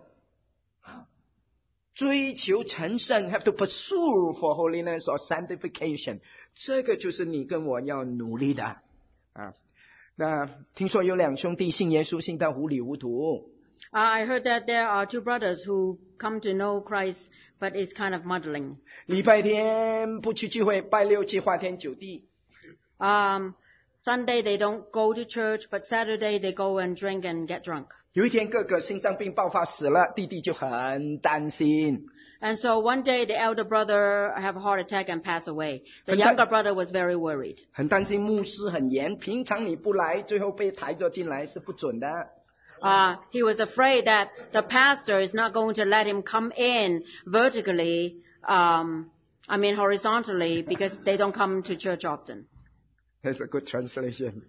S1: 追求成圣 ，have to pursue for holiness or sanctification。这个就是你跟我要努力的啊。那听说有两兄弟信耶稣信到糊里糊涂。
S2: Uh, I heard that there are two brothers who come to know Christ, but it's kind of muddling.
S1: 礼拜天不去聚会，拜六去花天酒地。
S2: Um, Sunday they don't go to church, but Saturday they go and drink and get drunk.
S1: 有一天哥哥心脏病爆发死了，弟弟就很担心。
S2: And so one day the elder brother have a heart attack and pass away. The
S1: And that-
S2: younger brother was very worried.
S1: 很担心牧师很严，平常你不来，最后被抬着进来是不准的。
S2: Uh, he was afraid that the pastor is not going to let him come in vertically, um, I mean horizontally, because they don't come to church often.
S1: That's a good translation.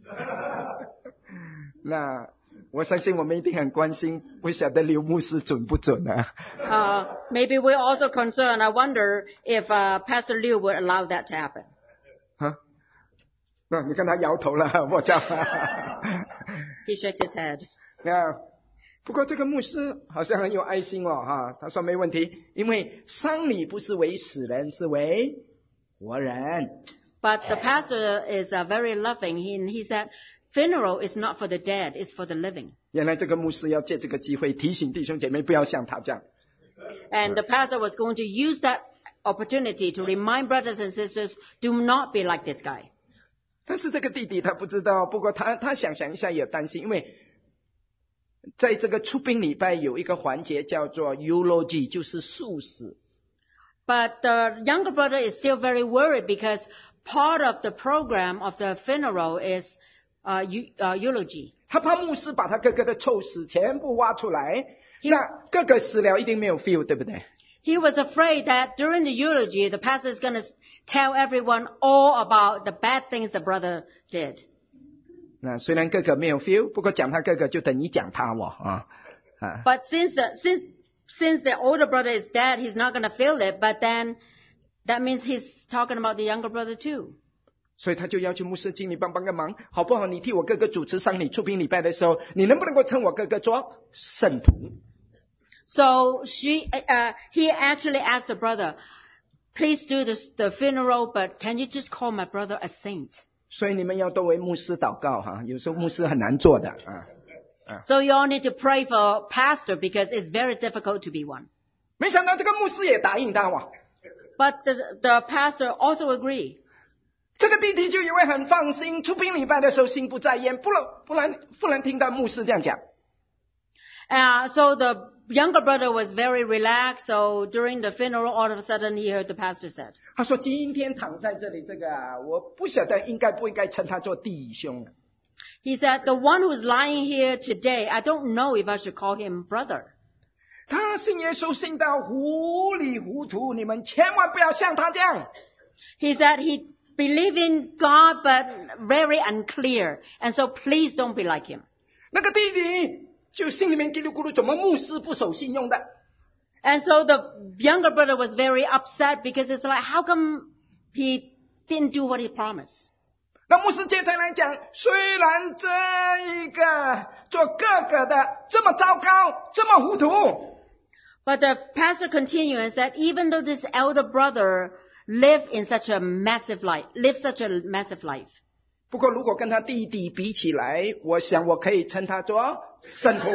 S1: 那我相信我们一定很关心，不晓得刘牧师准不准啊？
S2: Uh, maybe we're also concerned. I wonder if uh, Pastor Liu would allow that to happen.
S1: 啊？那你看他摇头了，我叫。
S2: He shakes his head.
S1: 那不过这个牧师好像很有爱心哦，哈，他说没问题，因为丧礼不是为死人，是为活人。
S2: But the pastor is uh, very loving. He, he said, funeral is not for the dead, it's for the living.
S1: 原来这个牧师要借这个机会提醒弟兄姐妹不要像他这样。
S2: And the pastor was going to use that opportunity to remind brothers and sisters, do not be like this guy.
S1: 但是这个弟弟他不知道，不过他他想想一下也担心，因为在这个出殡礼拜有一个环节叫做 eulogy， 就是述死。
S2: But the younger brother is still very worried because part of the program of the funeral is uh, uh, eulogy.
S1: 他怕牧师把他哥哥的臭屎全部挖出来，那哥哥死了一定没有 feel， 对不对？
S2: He was afraid that during the eulogy, the pastor is going to tell everyone all about the bad things the brother did.
S1: 那虽然哥哥没有 feel， 不过讲他哥哥就等于讲他我啊啊。
S2: But since the, since since the older brother is dead, he's not going to feel it. But then that means he's talking about the younger brother too.
S1: 所以他就要求牧师，请你帮帮个忙，好不好？你替我哥哥主持丧礼出殡礼拜的时候，你能不能够称我哥哥做圣徒？
S2: So she, uh, he actually asked the brother, please do this, the funeral, but can you just call my brother a saint?
S1: 所以你们要多为牧师祷告哈，有时候牧师很难做的啊。
S2: So you all need to pray for pastor because it's very difficult to be one.
S1: 没想到这个牧师也答应他哇。
S2: But the, the pastor also agreed.
S1: 这个弟弟就以为很放心，出殡礼拜的时候心不在焉，不然不然不然听到牧师这样讲。
S2: Uh, so the younger brother was very relaxed. So during the funeral, all of a sudden he heard the pastor said.
S1: 他说今天躺在这里这个啊，我不晓得应该不应该称他做弟兄。
S2: He said, the one who's lying here today, I don't know if I should call him brother.
S1: 他信耶稣信到糊里糊涂，你们千万不要像他这样。
S2: He said he believed in God, but very unclear. And so please don't be like him.
S1: 那个弟弟就心里面叽里咕噜，怎么牧师不守信用的？
S2: And so the younger brother was very upset because it's like, how come he didn't do what he promised?
S1: 那牧师接下来讲，虽然这一个做哥哥的这么糟糕，这么糊涂，
S2: But the pastor continued and said, even though this elder brother lived in such a massive life, lived such a massive life.
S1: 不过如果跟他弟弟比起来，我想我可以称他做圣徒。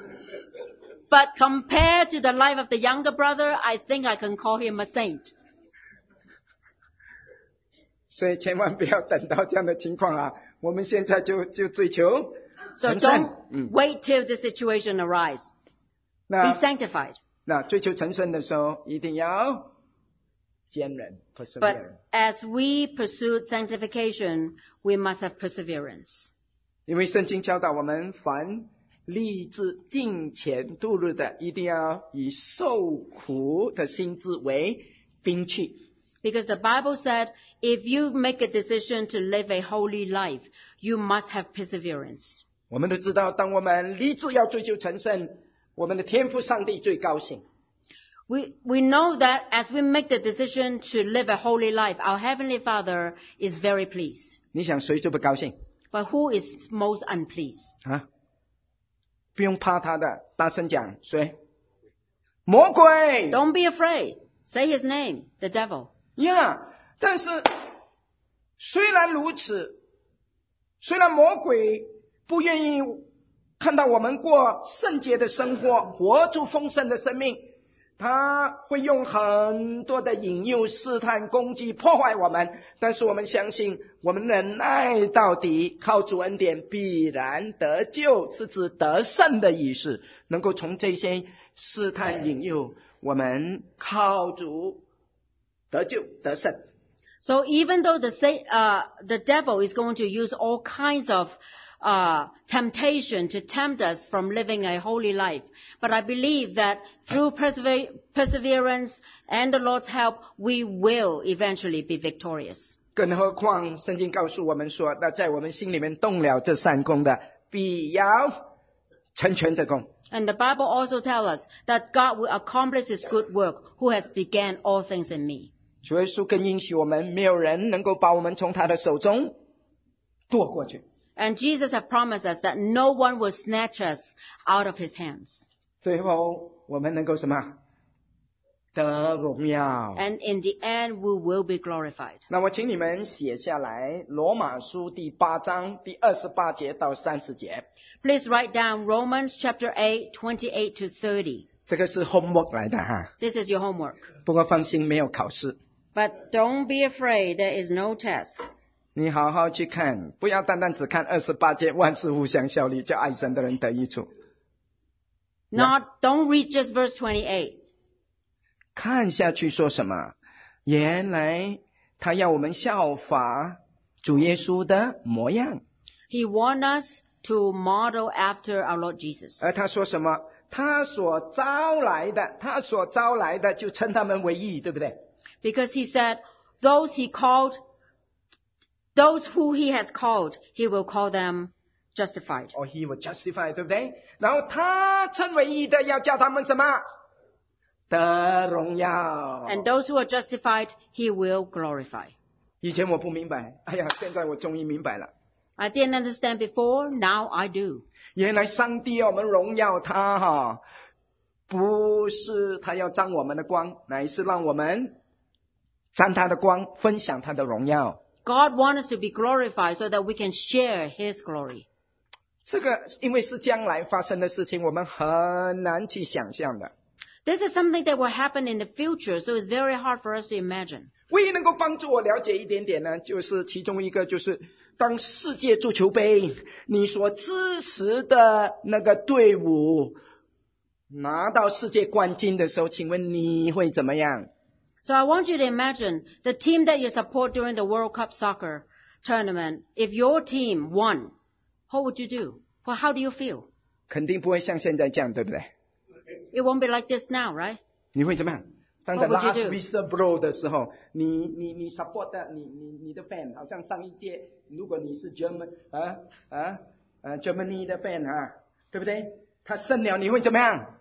S2: But compared to the life of the younger brother, I think I can call him a saint.
S1: 所以千万不要等到这样的情况啊！我们现在就就追求
S2: So
S1: 成圣。
S2: don't wait till the situation arises. Be
S1: 那
S2: sanctified.
S1: 那追求成圣的时候，一定要坚韧
S2: But
S1: perseverance。
S2: as we pursue sanctification, we must have perseverance.
S1: 因为圣经教导我们，凡立志敬虔度日的，一定要以受苦的心志为兵器。
S2: Because the Bible said, if you make a decision to live a holy life, you must have perseverance.
S1: 我们都知道，当我们立志要追求成圣，我们的天父上帝最高兴。
S2: We, we know that as we make the decision to live a holy life, our Heavenly Father is very pleased.
S1: 你想谁最不高兴
S2: But who is most unpleased?
S1: 啊？不用怕他的，大声讲，谁？魔鬼。
S2: Don't be afraid. Say his name, the devil.
S1: 呀、yeah, 但是虽然如此，虽然魔鬼不愿意看到我们过圣洁的生活，活出丰盛的生命，他会用很多的引诱、试探、攻击、破坏我们。但是我们相信，我们忍耐到底，靠主恩典必然得救，是指得胜的意思。能够从这些试探、引诱，我们靠主得救得胜。
S2: So even though the, uh, the devil is going to use all kinds of uh, temptation to tempt us from living a holy life, but I believe that through persever- perseverance and the Lord's help, we will eventually be victorious.
S1: 更何况圣经告诉我们说，那在我们心里面动了这善功的，必要成全这功。
S2: And the Bible also tells us that God will accomplish His good work, who has began all things in me.
S1: 主耶稣更应许我们，没有人能够把我们从他的手中夺过去。
S2: And Jesus has promised us that no one will snatch us out of his hands.
S1: 最后我们能够什么？得荣耀。
S2: And in the end, we will be glorified.
S1: 那我请你们写下来，罗马书第八章第二十八节到三十节。
S2: Please write down Romans chapter eight, twenty-eight to thirty.
S1: 这个是 homework 来的哈，
S2: This is your homework.
S1: 不过放心，没有考试。
S2: But don't be afraid, there is no test.
S1: 你好好去看，不要单单只看二十八节，万事互相效力，叫爱神的人得益处。
S2: Not, don't read just verse twenty-eight.
S1: 看下去说什么？原来他要我们效法主耶稣的模样。
S2: He wants us to model after our Lord Jesus.
S1: 而他说什么？他所招来的，他所招来的，就称他们为义，对不对？
S2: Because he said, those he called, those who he has called, he will call them justified.
S1: Or he will justify， 对不对？然后他称为义的，要叫他们什么？得荣耀。
S2: And those who are justified, he will glorify.
S1: 以前我不明白，哎呀，现在我终于明白了。
S2: I didn't understand before, now I do.
S1: 原来上帝要我们荣耀他哈，不是他要沾我们的光，乃是让我们沾他的光，分享他的荣耀。
S2: God wants us to be glorified so that we can share his glory.
S1: 这个因为是将来发生的事情，我们很难去想象的。
S2: This is something that will happen in the future, so it's very hard for us to imagine.
S1: 唯一能够帮助我了解一点点呢，就是其中一个就是当世界足球杯你所支持的那个队伍拿到世界冠军的时候，请问你会怎么样？
S2: So I want you to imagine the team that you support during the World Cup soccer tournament. If your team won, what would you do? Well, how do you feel?
S1: 肯定不会像现在这样，对不对？
S2: It won't be like this now, right?
S1: 你会怎么样？当the
S2: What would you
S1: last
S2: do?
S1: whistle blow 的时候，你你你 support 的你你你的 fan， 好像上一届，如果你是 German 啊啊啊 Germany 的 fan 啊，对不对？他胜了，你会怎么样？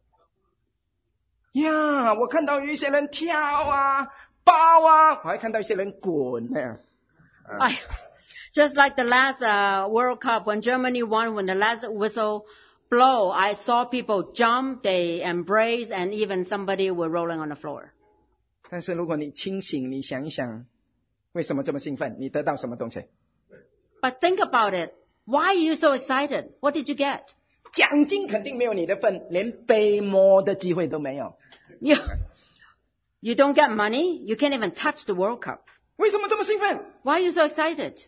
S1: 呀，我看到有一些人跳啊、抱啊，我还看到一些人滚呢。
S2: I, just like the last uh, World Cup when Germany won, when the last whistle blow, I saw people jump, they embrace, and even somebody were rolling on the floor.
S1: 但是如果你清醒，你想一想，为什么这么兴奋？你得到什么东西？
S2: But think about it. Why are you so excited? What did you get?
S1: 奖金肯定没有你的份，连被摸的机会都没有。
S2: You, you don't get money. You can't even touch the World Cup.
S1: 为什么这么兴奋？
S2: Why are you so excited?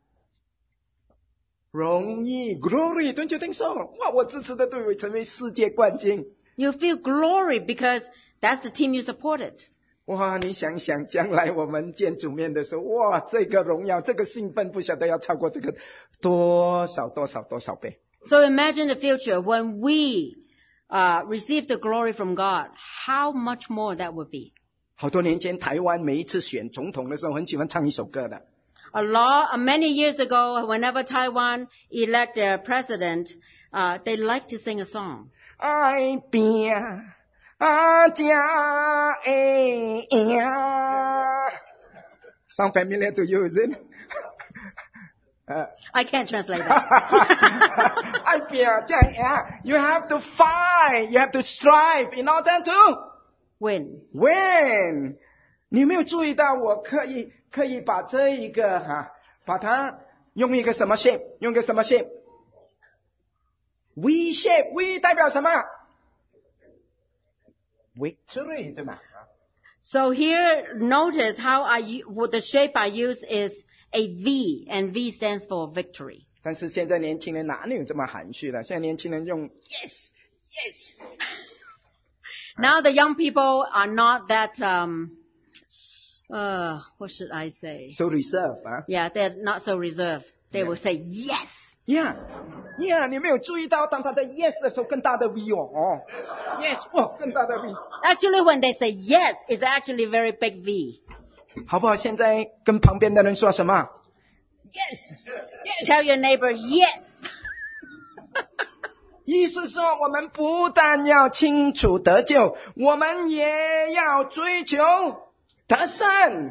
S1: 荣誉 glory， don't you think so？ 哇，我支持的队伍成为世界冠军。
S2: You feel glory because that's the team you supported.
S1: 哇，你想一想，将来我们见主面的时候，哇，这个荣耀，这个兴奋，不晓得要超过这个多少多少多少倍。
S2: So imagine the future when we uh, receive the glory from God. How much more that would be.
S1: 好多年前，台湾每一次选总统的时候，很喜欢唱一首歌的。
S2: A lot, uh, many years ago, whenever Taiwan elect their president, uh, they like to sing a song.
S1: 爱拼啊家会赢。Sound familiar to you, is it? uh,
S2: I can't translate that.
S1: 爱拼这样赢。You have to fight, you have to strive in order to
S2: Win.
S1: win. 你有没有注意到我刻意刻意把这一个哈、啊，把它用一个什么 shape， 用一个什么 shape？ V shape， V 代表什么 ？Victory， 对吗？
S2: So here, notice how I u- what the shape I use is a V, and V stands for victory.
S1: 但是现在年轻人哪里有这么含蓄了？现在年轻人用 yes yes。
S2: Now the young people are not that, um, uh, what should I say?
S1: So reserve 啊
S2: Yeah, they're not so reserved. They will say yes.
S1: ，Yeah yeah， 你没有注意到当他的 yes 的时候更大的 V 哦哦 ，yes 哇更大的 V，
S2: Actually, when they say yes, it's actually a very big V.
S1: 好不好？现在跟旁边的人说什么 ？Yes
S2: Tell your neighbor yes.
S1: 意思说，我们不但要清楚得救，我们也要追求得胜。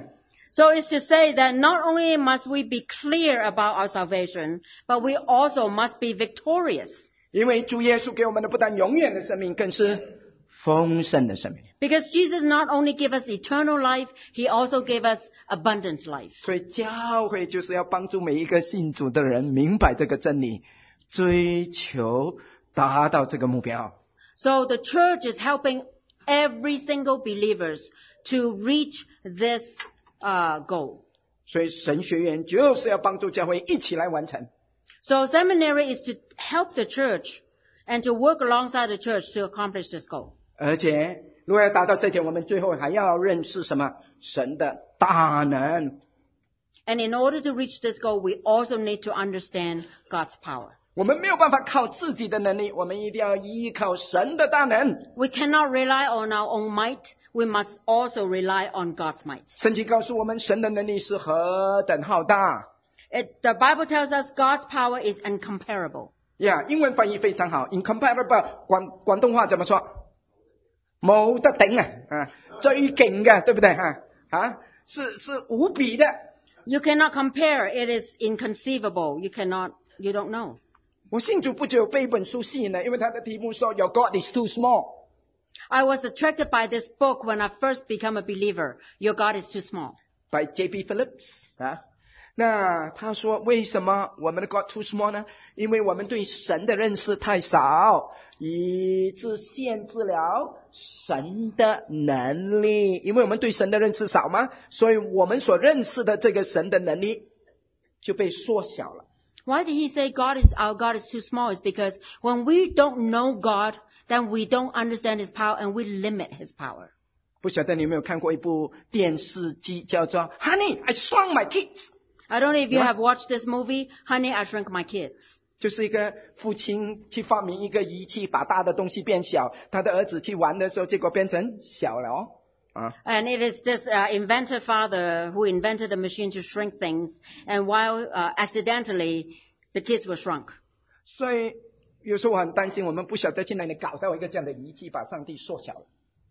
S2: So it's to say that not only must we be clear about our salvation, but we also must be victorious.
S1: 因为主耶稣给我们的不但永远的生命，更是丰盛的生命。
S2: Because Jesus not only gave us eternal life, He also gave us abundant life.
S1: 所以教会就是要帮助每一个信主的人明白这个真理，追求达到这个目标。
S2: So the church is helping every single believers to reach this uh, goal.
S1: 所以神学院就是要帮助教会一起来完成。
S2: So seminary is to help the church and to work alongside the church to accomplish this goal.
S1: 而且如果要达到这点，我们最后还要认识什么？神的大能。
S2: And in order to reach this goal, we also need to understand God's power.
S1: 我们没有办法靠自己的能力，我们一定要依靠神的大能。
S2: We cannot rely on our own might. We must also rely on God's might.
S1: 圣经告诉我们，神的能力是何等浩大。
S2: It, the Bible tells us God's power is incomparable.
S1: 呀、yeah, 英文翻译非常好 ，incomparable。广广东话怎么说？冇得頂啊！啊，最勁嘅，對不對？哈啊，是是無比的。
S2: You cannot compare. It is inconceivable. You cannot, you don't know.
S1: 我信主不久被一本書吸引了，因為它的題目說 Your God is too small。
S2: I was attracted by this book when I first became a believer. Your God is too small.
S1: By J B Phillips 啊。那他说为什么我们的 God too small 呢？因为我们对神的认识太少，以致限制了神的能力。因为我们对神的认识少嘛，所以我们所认识的这个神的能力就被缩小了。
S2: Why did he say God is, our God is too small? It's because when we don't know God, then we don't understand His power and we limit His power.
S1: 不晓得你有没有看过一部电视剧叫做 Honey, I Shrunk My Kids。
S2: I don't know if you have watched this movie, Honey, I Shrunk My Kids.
S1: 就是一个父亲去发明一个仪器，把大的东西变小，他的儿子去玩的时候，结果变成小了哦。啊
S2: And it is this uh, inventor father who invented a machine to shrink things, and while uh, accidentally, the kids were shrunk.
S1: 所以有时候我很担心，我们不晓得去哪里搞到一个这样的仪器，把上帝缩小了。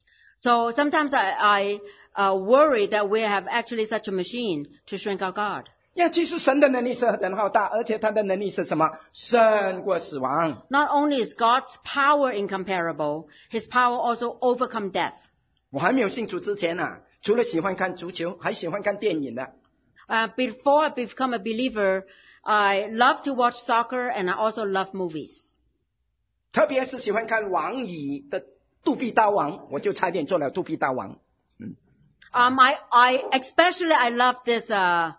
S2: So sometimes I, I uh, worry that we have actually such a machine to shrink our God.
S1: 呀，其实神的能力是很浩大，而且他的能力是什么？胜过死亡。
S2: Not only is God's power incomparable, His power also overcome death.
S1: 我还没有信主之前啊，除了喜欢看足球，还喜欢看电影的。
S2: Uh, before I become a believer, I love to watch soccer and I also love movies.
S1: 特别是喜欢看王乙的《杜比大王》，我就差点做了杜比大王。
S2: Um, I, I, especially I love this, uh,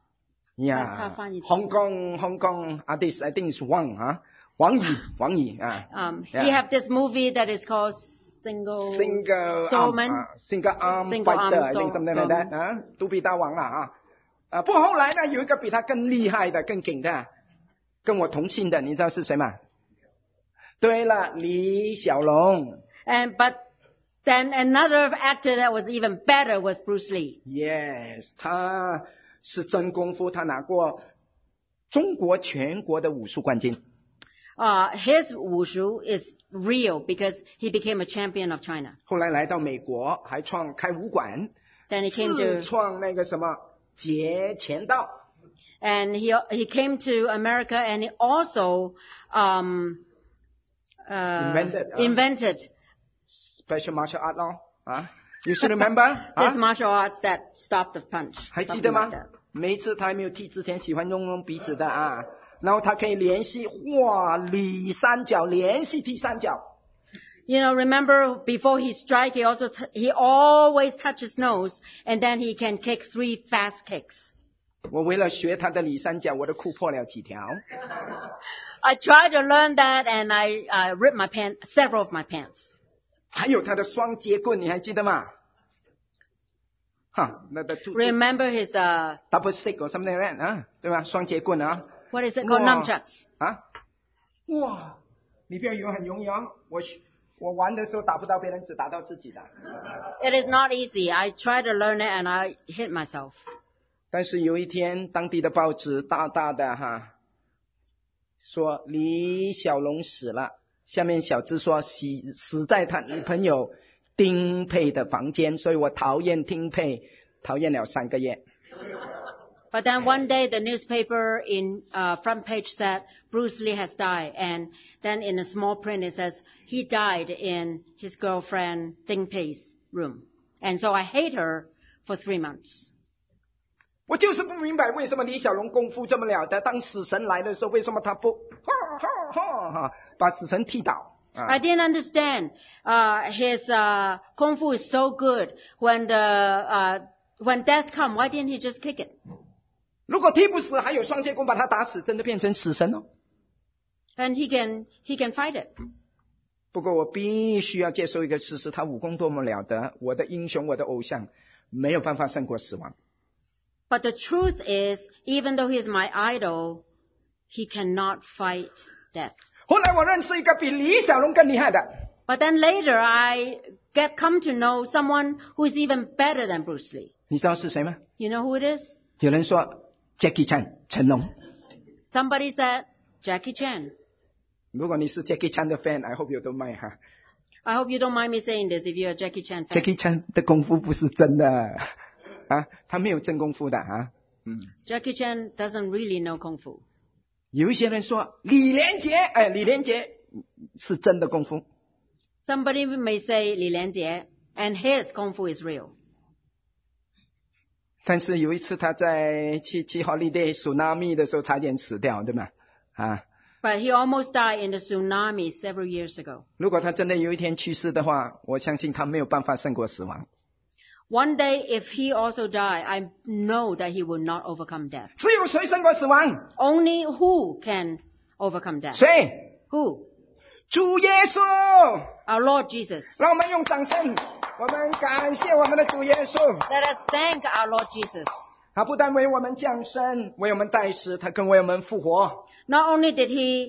S1: Yeah,
S2: 他翻译
S1: Hong Kong, Hong Kong artist, I think it's Wang 啊，王乙，王乙啊。
S2: um,
S1: Yeah.
S2: he have this movie that is called Single,
S1: Single arm,
S2: Soulman.
S1: 啊 single arm
S2: Single
S1: fighter,
S2: arm
S1: I think
S2: soul-
S1: something like that 啊，杜比大王啦啊。啊，不过后来呢，有一个比他更厉害的、更劲的，跟我同姓的，你知道是谁吗？对了，李小龙。
S2: And, but then another actor that was even better was Bruce Lee.
S1: Yes，他是真功夫，他拿过中国全国的武术冠军。
S2: Uh, his wushu is real because he became a champion of China.
S1: 后来来到美国，还创开武馆，
S2: Then he came
S1: 自
S2: to,
S1: 创那个什么截拳道。
S2: and he, he came to America and he also, um, uh,
S1: Invented, uh,
S2: invented
S1: Special martial art 咯，啊 ，You should remember
S2: this
S1: 啊，
S2: martial arts that stopped the punch.
S1: 还记
S2: something
S1: 得吗
S2: like that.？
S1: 每一次他还没有踢之前，喜欢弄弄鼻子的啊，然后他可以连续哇里三脚，连续踢三脚。
S2: You know, remember before he strike, he also, t- he always touches nose and then he can kick three fast kicks.
S1: 我为了学他的里三脚，我都裤破了几条。
S2: I tried to learn that and I, I ripped my pants, several of my pants.
S1: 还有他的双节棍，你还记得吗？哈，那个 two-
S2: Remember his, uh,
S1: double stick or something like that 啊，对吧？双节棍啊，
S2: what is it called?
S1: Wow.
S2: Nunchucks.
S1: 啊，哇，你不要以为很容易哦，我我玩的时候打不到别人，只打到自己的。
S2: It is not easy. I tried to learn it and I hit myself.
S1: 但是有一天，当地的报纸大大的哈说李小龙死了，下面小字说死死在他女朋友丁佩的房间，所以我讨厌丁佩，讨厌了三个月。
S2: But then one day the newspaper in uh, front page said Bruce Lee has died, and then in a small print it says he died in his girlfriend Ding Pei's room. And so I hate her for three months.
S1: 我就是不明白为什么李小龙功夫这么了得，当死神来的时候，为什么他不哈哈哈哈把死神踢倒？
S2: I didn't understand. Uh, his uh, kung fu is so good. When the uh, when death come, why didn't he just kick it?
S1: 如果踢不死，还有双截功把他打死，真的变成死神哦。
S2: And he can he can fight it.
S1: 不过我必须要接受一个事实，他武功多么了得，我的英雄，我的偶像，没有办法胜过死亡。
S2: But the truth is, even though he is my idol, he cannot fight death.
S1: 后来我认识一个比李小龙更厉害的。
S2: But then later, I get come to know someone who is even better than Bruce Lee.
S1: 你知道是谁吗？
S2: You know who it is?
S1: 有人说 Jackie Chan 成龙。
S2: Somebody said Jackie Chan.
S1: 如果你是 Jackie Chan 的 fan，I hope you don't mind 哈。
S2: I hope you don't mind me saying this if you're a Jackie Chan fan.
S1: Jackie Chan 的功夫不是真的啊，他没有真功夫的啊。嗯。
S2: Jackie Chan doesn't really know kung fu.
S1: 有一些人说李连杰，哎，李连杰是真的功夫。
S2: Somebody may say Li Lianjie, and his kung fu is real.
S1: 但是有一次他在去去 holiday tsunami 的时候差点死掉，对吗？啊，
S2: But he almost died in the tsunami several years ago.
S1: 如果他真的有一天去世的话，我相信他没有办法胜过死亡。
S2: One day, if he also die, I know that he will not overcome death.
S1: 只有谁胜过死亡？
S2: Only who can overcome death?
S1: 谁？
S2: Who?
S1: 主耶稣。
S2: Our Lord Jesus.
S1: 让我们用掌声，我们感谢我们的主耶稣。
S2: Let us thank our Lord Jesus.
S1: 他不但为我们降生，为我们代死，他更为我们复活。
S2: Not only did he,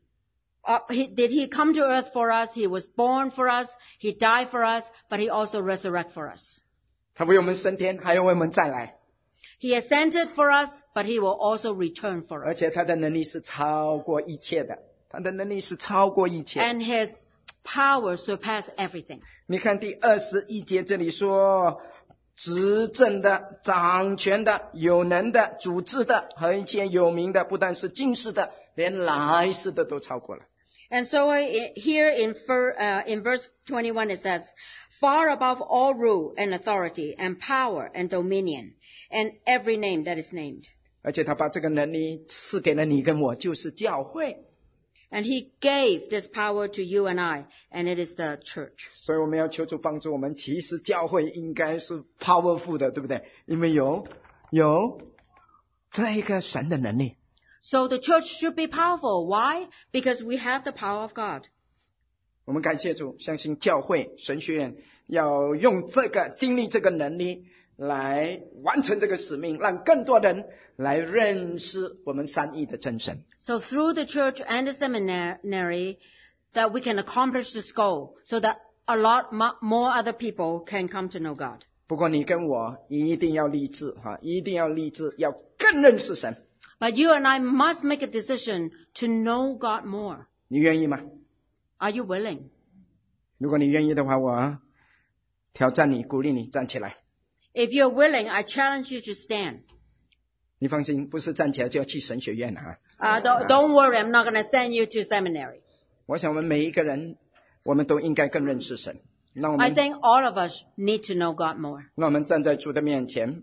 S2: uh, he did he come to earth for us, he was born for us, he died for us, but he also resurrected for us.
S1: 他为我们升天，还要为我们再来，
S2: He ascended for us, but he will also return for
S1: 而
S2: us.
S1: 且他的能力是超过一切的，他的能力是超过一切。
S2: And his power surpassed everything.
S1: 你看第二十一节这里说，执政的、掌权的、有能的、主治的和一切有名的，不但是今世的，连来世的都超过了。
S2: And so uh, here in, fir, uh, in verse twenty-one it says, far above all rule and authority and power and dominion and every name that is named.
S1: 而且他把这个能力赐给了你跟我，就是教会。
S2: And he gave this power to you and I, and it is the church.
S1: 所以我们要求主帮助我们，其实教会应该是 powerful 的，对不对？因为有有这个神的能力。
S2: So the church should be powerful. Why? Because we have the power of God.
S1: 我们感谢主，相信教会神学院要用这个经历这个能力来完成这个使命，让更多人来认识我们三一的真神。
S2: So through the church and the seminary, that we can accomplish this goal, so that a lot mo- more other people can come to know God.
S1: 不过你跟我一定要立志哈，一定要立志，要更认识神。
S2: But you and I must make a decision to know God more.
S1: 你愿意吗？
S2: Are you willing?
S1: 如果你愿意的话，我挑战你，鼓励你站起来。
S2: If you're willing, I challenge you to stand.
S1: 你放心，不是站起来就要去神学院啊。
S2: Uh, don't, don't worry, I'm not going to send you to seminary.
S1: 我想我们每一个人，我们都应该更认识神。那我
S2: I
S1: 们，
S2: think all of us need to know God more.
S1: 那我们站在主的面前，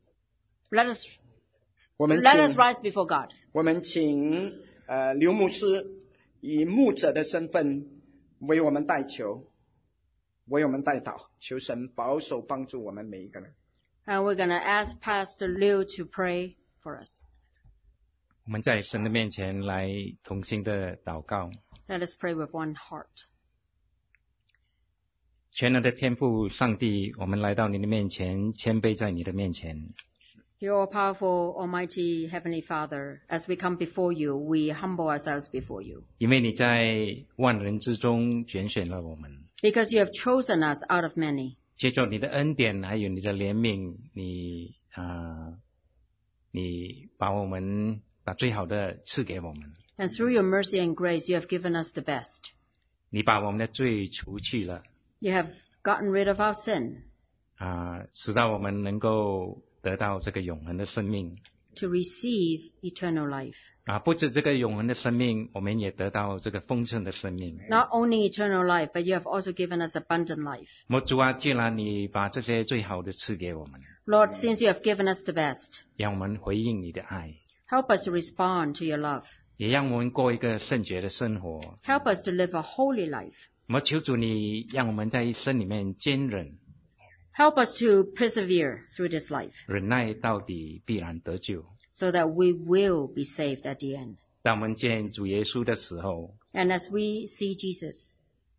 S2: Let us
S1: 我们
S2: let us
S1: 请，
S2: rise before God.
S1: 我们请呃刘牧师以牧者的身份为我们代求，为我们代祷，求神保守帮助我们每一个人。
S2: And we're going to ask Pastor Liu to pray for us.
S3: 我们在神的面前来同心的祷告。
S2: Let us pray with one heart.
S3: 全能的天父上帝，我们来到你的面前，谦卑在你的面前。
S2: You are powerful, almighty Heavenly Father. As we come before you, we humble ourselves before you.
S3: 因为你在万人之中拣选了我们，
S2: Because you have chosen us out of many.
S3: 借着你的恩典，还有你的怜悯，你啊、呃，你把我们把最好的赐给我们。
S2: And through your mercy and grace, you have given us the best.
S3: 你把我们的罪除去了，
S2: You have gotten rid of our sin.
S3: 啊、呃，使到我们能够得到这个永恒的生命。
S2: to receive eternal life.
S3: 啊，不止这个永恒的生命，我们也得到这个丰盛的生命。
S2: Not only eternal life, but you have also given us abundant life.
S3: 我主啊，既然你把这些最好的赐给我们，
S2: Lord, since you have given us the best,
S3: 让我们回应你的爱，
S2: help us to respond to your love.
S3: 也让我们过一个圣洁的生活。
S2: Help us to live a holy life.
S3: 我求主你让我们在一生里面坚忍，
S2: Help us to persevere through this life
S3: 忍耐到底，必然得救。
S2: so that we will be saved at the end.
S3: 当我们见主耶稣的时候，
S2: And as we see Jesus,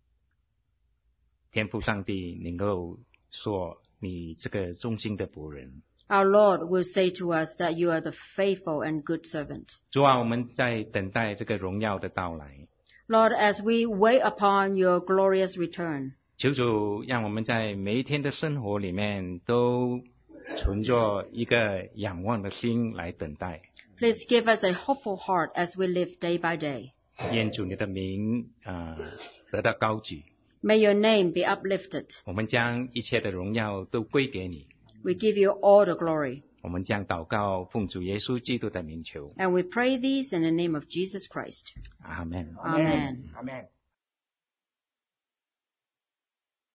S3: 天父上帝能够说你这个忠心的仆人。
S2: our Lord will say to us that you are the faithful and good servant.
S3: 主啊，我们在等待这个荣耀的到来。
S2: Lord, as we wait upon your glorious return,
S3: 求主让我们在每一天的生活里面都存着一个仰望的心来等待。
S2: please give us a hopeful heart as we live day by day.
S3: 愿主你的名啊、呃、得到高举。
S2: May your name be uplifted.
S3: 我们将一切的荣耀都归给你。
S2: We give you all the glory.
S3: 我们将祷告奉主耶稣基督的名求。
S2: And we pray these in the name of Jesus Christ.
S3: 阿门。
S2: Amen.
S1: Amen.